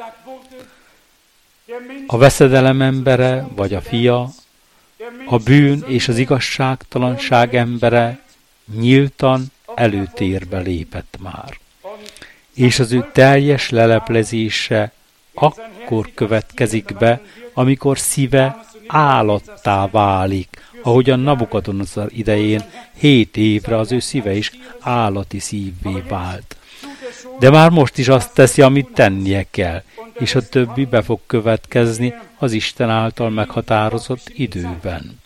A veszedelem embere, vagy a fia, a bűn és az igazságtalanság embere nyíltan előtérbe lépett már. És az ő teljes leleplezése akkor következik be, amikor szíve állattá válik, ahogyan Nabukadnezar idején hét évre az ő szíve is állati szívvé vált. De már most is azt teszi, amit tennie kell, és a többi be fog következni az Isten által meghatározott időben.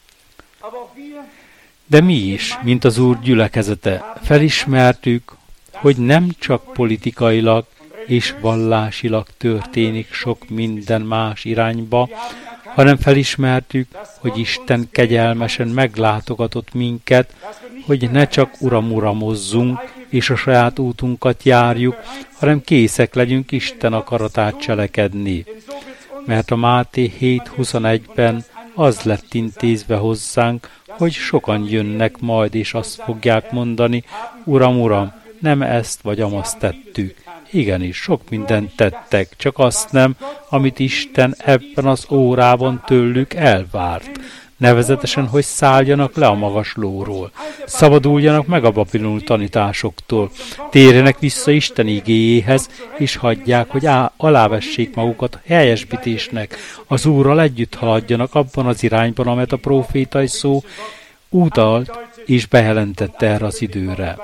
De mi is, mint az Úr gyülekezete, felismertük, hogy nem csak politikailag és vallásilag történik sok minden más irányba, hanem felismertük, hogy Isten kegyelmesen meglátogatott minket, hogy ne csak uram-uramozzunk, és a saját útunkat járjuk, hanem készek legyünk Isten akaratát cselekedni. Mert a Máté hét huszonegyben az lett intézve hozzánk, hogy sokan jönnek majd, és azt fogják mondani, Uram, Uram, nem ezt vagy amazt tettük. Igenis, sok mindent tettek, csak azt nem, amit Isten ebben az órában tőlük elvárt. Nevezetesen, hogy szálljanak le a magas lóról, szabaduljanak meg a babiloni tanításoktól, térjenek vissza Isten igéjéhez, és hagyják, hogy á, alávessék magukat a helyesbítésnek, az Úrral együtt haladjanak abban az irányban, amelyet a prófétai szó utalt és bejelentette erre az időre.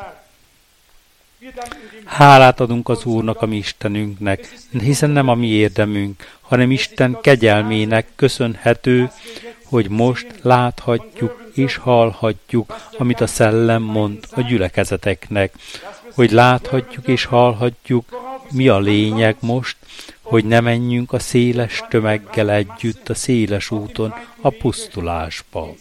Hálát adunk az Úrnak, a mi Istenünknek, hiszen nem a mi érdemünk, hanem Isten kegyelmének köszönhető, hogy most láthatjuk és hallhatjuk, amit a Szellem mond a gyülekezeteknek, hogy láthatjuk és hallhatjuk, mi a lényeg most, hogy ne menjünk a széles tömeggel együtt a széles úton a pusztulásba.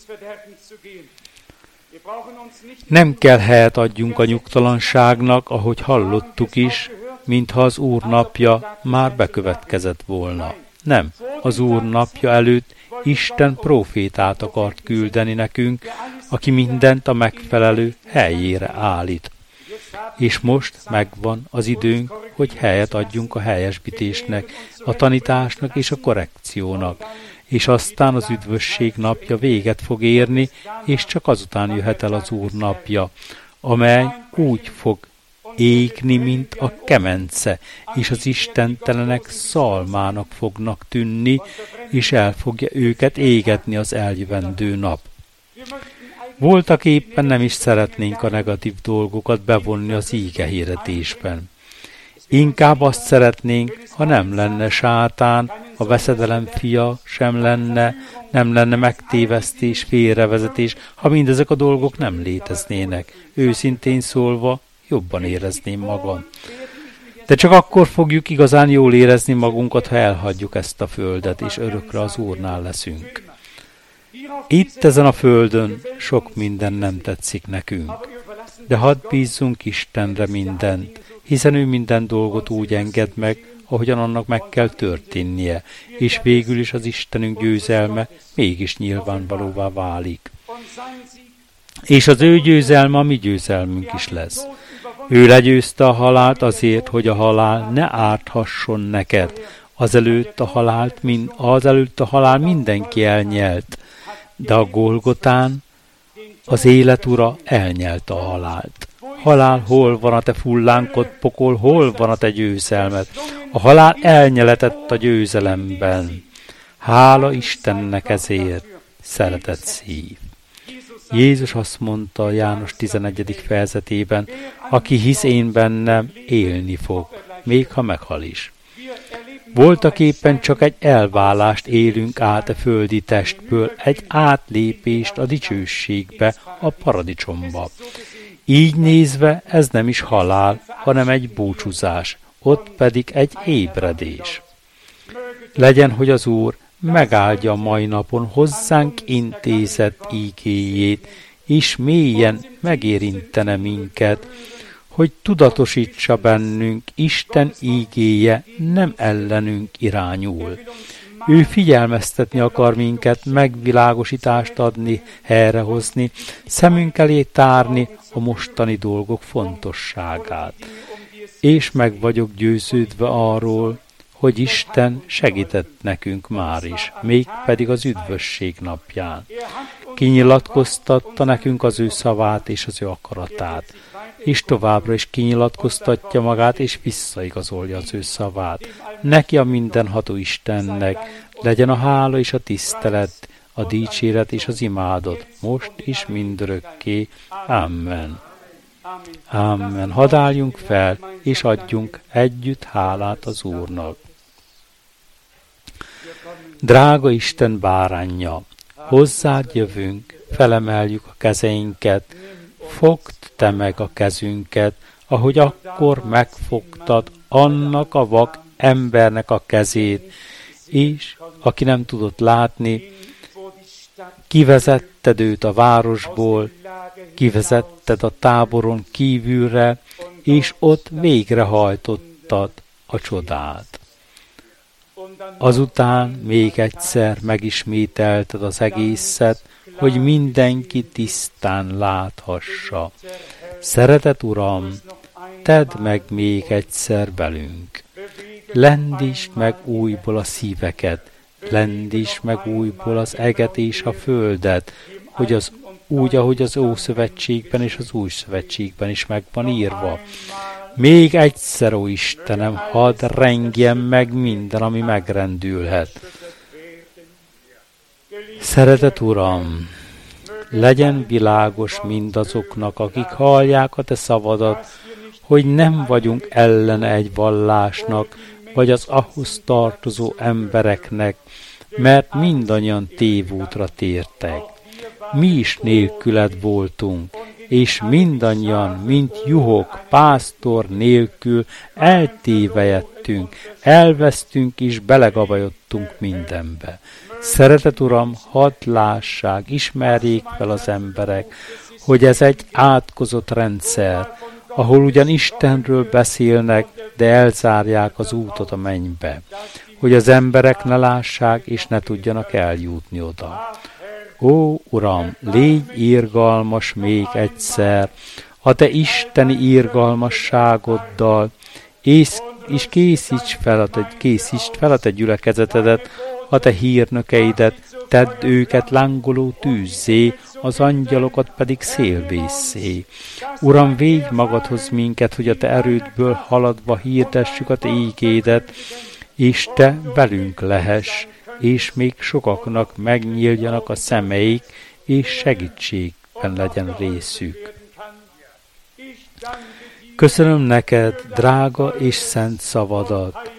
Nem kell helyet adjunk a nyugtalanságnak, ahogy hallottuk is, mintha az Úr napja már bekövetkezett volna. Nem, az Úr napja előtt Isten prófétát akart küldeni nekünk, aki mindent a megfelelő helyére állít. És most megvan az időnk, hogy helyet adjunk a helyesbítésnek, a tanításnak és a korrekciónak, és aztán az üdvösség napja véget fog érni, és csak azután jöhet el az Úr napja, amely úgy fog égni, mint a kemence, és az istentelenek szalmának fognak tűnni, és el fogja őket égetni az eljövendő nap. Voltak éppen nem is szeretnénk a negatív dolgokat bevonni az íge hirdetésben. Inkább azt szeretnénk, ha nem lenne sátán, a veszedelem fia sem lenne, nem lenne megtévesztés, félrevezetés, ha mindezek a dolgok nem léteznének. Őszintén szólva, jobban érezném magam. De csak akkor fogjuk igazán jól érezni magunkat, ha elhagyjuk ezt a földet, és örökre az Úrnál leszünk. Itt ezen a földön sok minden nem tetszik nekünk, de hadd bízzunk Istenre mindent, hiszen ő minden dolgot úgy enged meg, ahogyan annak meg kell történnie, és végül is az Istenünk győzelme mégis nyilvánvalóvá válik. És az ő győzelme a mi győzelmünk is lesz. Ő legyőzte a halált azért, hogy a halál ne árthasson neked. Azelőtt a halált, min, azelőtt a halál mindenki elnyelt, de a Golgotán az élet ura elnyelte a halált. Halál, hol van a te fullánkod, pokol, hol van a te győzelmed? A halál elnyeletett a győzelemben. Hála Istennek ezért, szeretett szív. Jézus azt mondta a János tizenegyedik fejezetében, aki hisz én bennem, élni fog, még ha meghal is. Voltaképpen csak egy elválást élünk át a földi testből, egy átlépést a dicsőségbe, a paradicsomba. Így nézve ez nem is halál, hanem egy búcsúzás, ott pedig egy ébredés. Legyen, hogy az Úr megáldja a mai napon hozzánk intézett ígéjét, és mélyen megérintene minket, hogy tudatosítsa bennünk Isten ígéje nem ellenünk irányul. Ő figyelmeztetni akar minket, megvilágosítást adni, helyrehozni, szemünk elé tárni a mostani dolgok fontosságát. És meg vagyok győződve arról, hogy Isten segített nekünk már is, mégpedig az üdvösség napján. Kinyilatkoztatta nekünk az ő szavát és az ő akaratát, és továbbra is kinyilatkoztatja magát, és visszaigazolja az ő szavát. Neki a mindenható Istennek legyen a hála és a tisztelet, a dicséret és az imádat, most is mindörökké. Amen. Amen. Hadd álljunk fel, és adjunk együtt hálát az Úrnak. Drága Isten báránja, hozzád jövünk, felemeljük a kezeinket, fogd te meg a kezünket, ahogy akkor megfogtad annak a vak embernek a kezét, és aki nem tudott látni, kivezetted őt a városból, kivezetted a táboron kívülre, és ott végrehajtottad a csodát. Azután még egyszer megismételted az egészet, hogy mindenki tisztán láthassa. Szeretett Uram, tedd meg még egyszer velünk. Lendítsd meg újból a szíveket, lendítsd meg újból az eget és a földet, hogy az úgy, ahogy az Ószövetségben és az Új Szövetségben is meg van írva. Még egyszer, ó Istenem, hadd rengjen meg minden, ami megrendülhet. Szeretett Uram, legyen világos mindazoknak, akik hallják a te szavadat, hogy nem vagyunk ellene egy vallásnak, vagy az ahhoz tartozó embereknek, mert mindannyian tévútra tértek. Mi is nélküled voltunk, és mindannyian, mint juhok, pásztor nélkül eltévejettünk, elvesztünk és belegabajodtunk mindenbe. Szeretett Uram, hadd lássák, ismerjék fel az emberek, hogy ez egy átkozott rendszer, ahol ugyan Istenről beszélnek, de elzárják az útot a mennybe, hogy az emberek ne lássák és ne tudjanak eljutni oda. Ó, Uram, légy irgalmas még egyszer, a te isteni irgalmasságoddal, és, és készíts fel a te, készíts fel a te gyülekezetedet, a te hírnökeidet, tedd őket lángoló tűzzé, az angyalokat pedig szélvészé. Uram, védj magadhoz minket, hogy a te erődből haladva hirdessük a te ígédet, és te velünk lehess, és még sokaknak megnyíljanak a szemeik, és segítségben legyen részük. Köszönöm neked, drága és szent szavadat,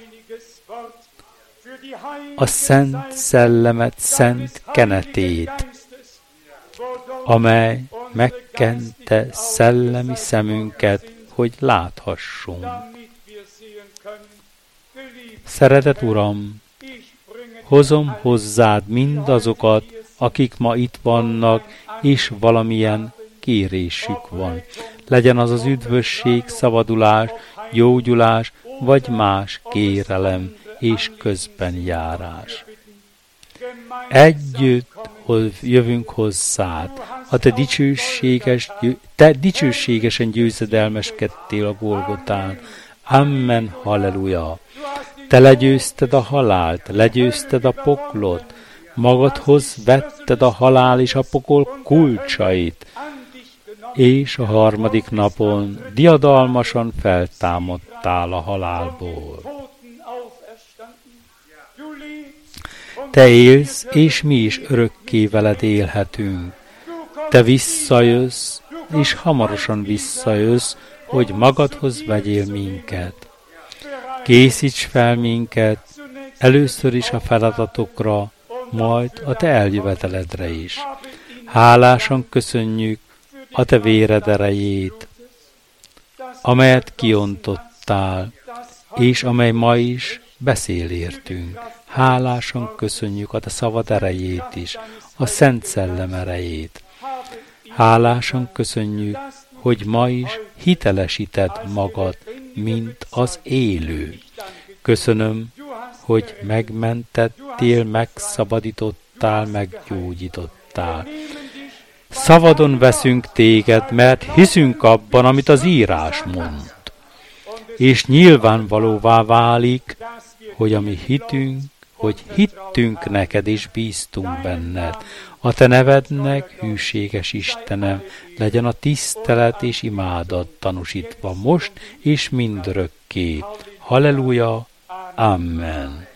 a szent szellemet, szent kenetét, amely megkente szellemi szemünket, hogy láthassunk. Szeretett Uram, hozom hozzád mindazokat, akik ma itt vannak, és valamilyen kérésük van. Legyen az az üdvösség, szabadulás, gyógyulás, vagy más kérelem és közbenjárás. Együtt jövünk hozzád, a te, dicsőséges, te dicsőségesen győzedelmeskedtél a Golgotán. Amen, halleluja! Te legyőzted a halált, legyőzted a poklot, magadhoz vetted a halál és a pokol kulcsait. és a harmadik napon diadalmasan feltámadtál a halálból. Te élsz, és mi is örökké veled élhetünk. Te visszajössz, és hamarosan visszajössz, hogy magadhoz vegyél minket. Készíts fel minket, először is a feladatokra, majd a te eljöveteledre is. Hálásan köszönjük a te véred erejét, amelyet kiontottál, és amely ma is beszél értünk. Hálásan köszönjük a te szavad erejét is, a Szent Szellem erejét. Hálásan köszönjük, hogy ma is hitelesíted magad, mint az élő. Köszönöm, hogy megmentettél, megszabadítottál, meggyógyítottál. Szavadon veszünk téged, mert hiszünk abban, amit az írás mond. És nyilvánvalóvá válik, hogy a mi hitünk, hogy hittünk neked és bíztunk benned. A te nevednek, hűséges Istenem, legyen a tisztelet és imádat tanúsítva most és mindörökké. Halleluja, amen.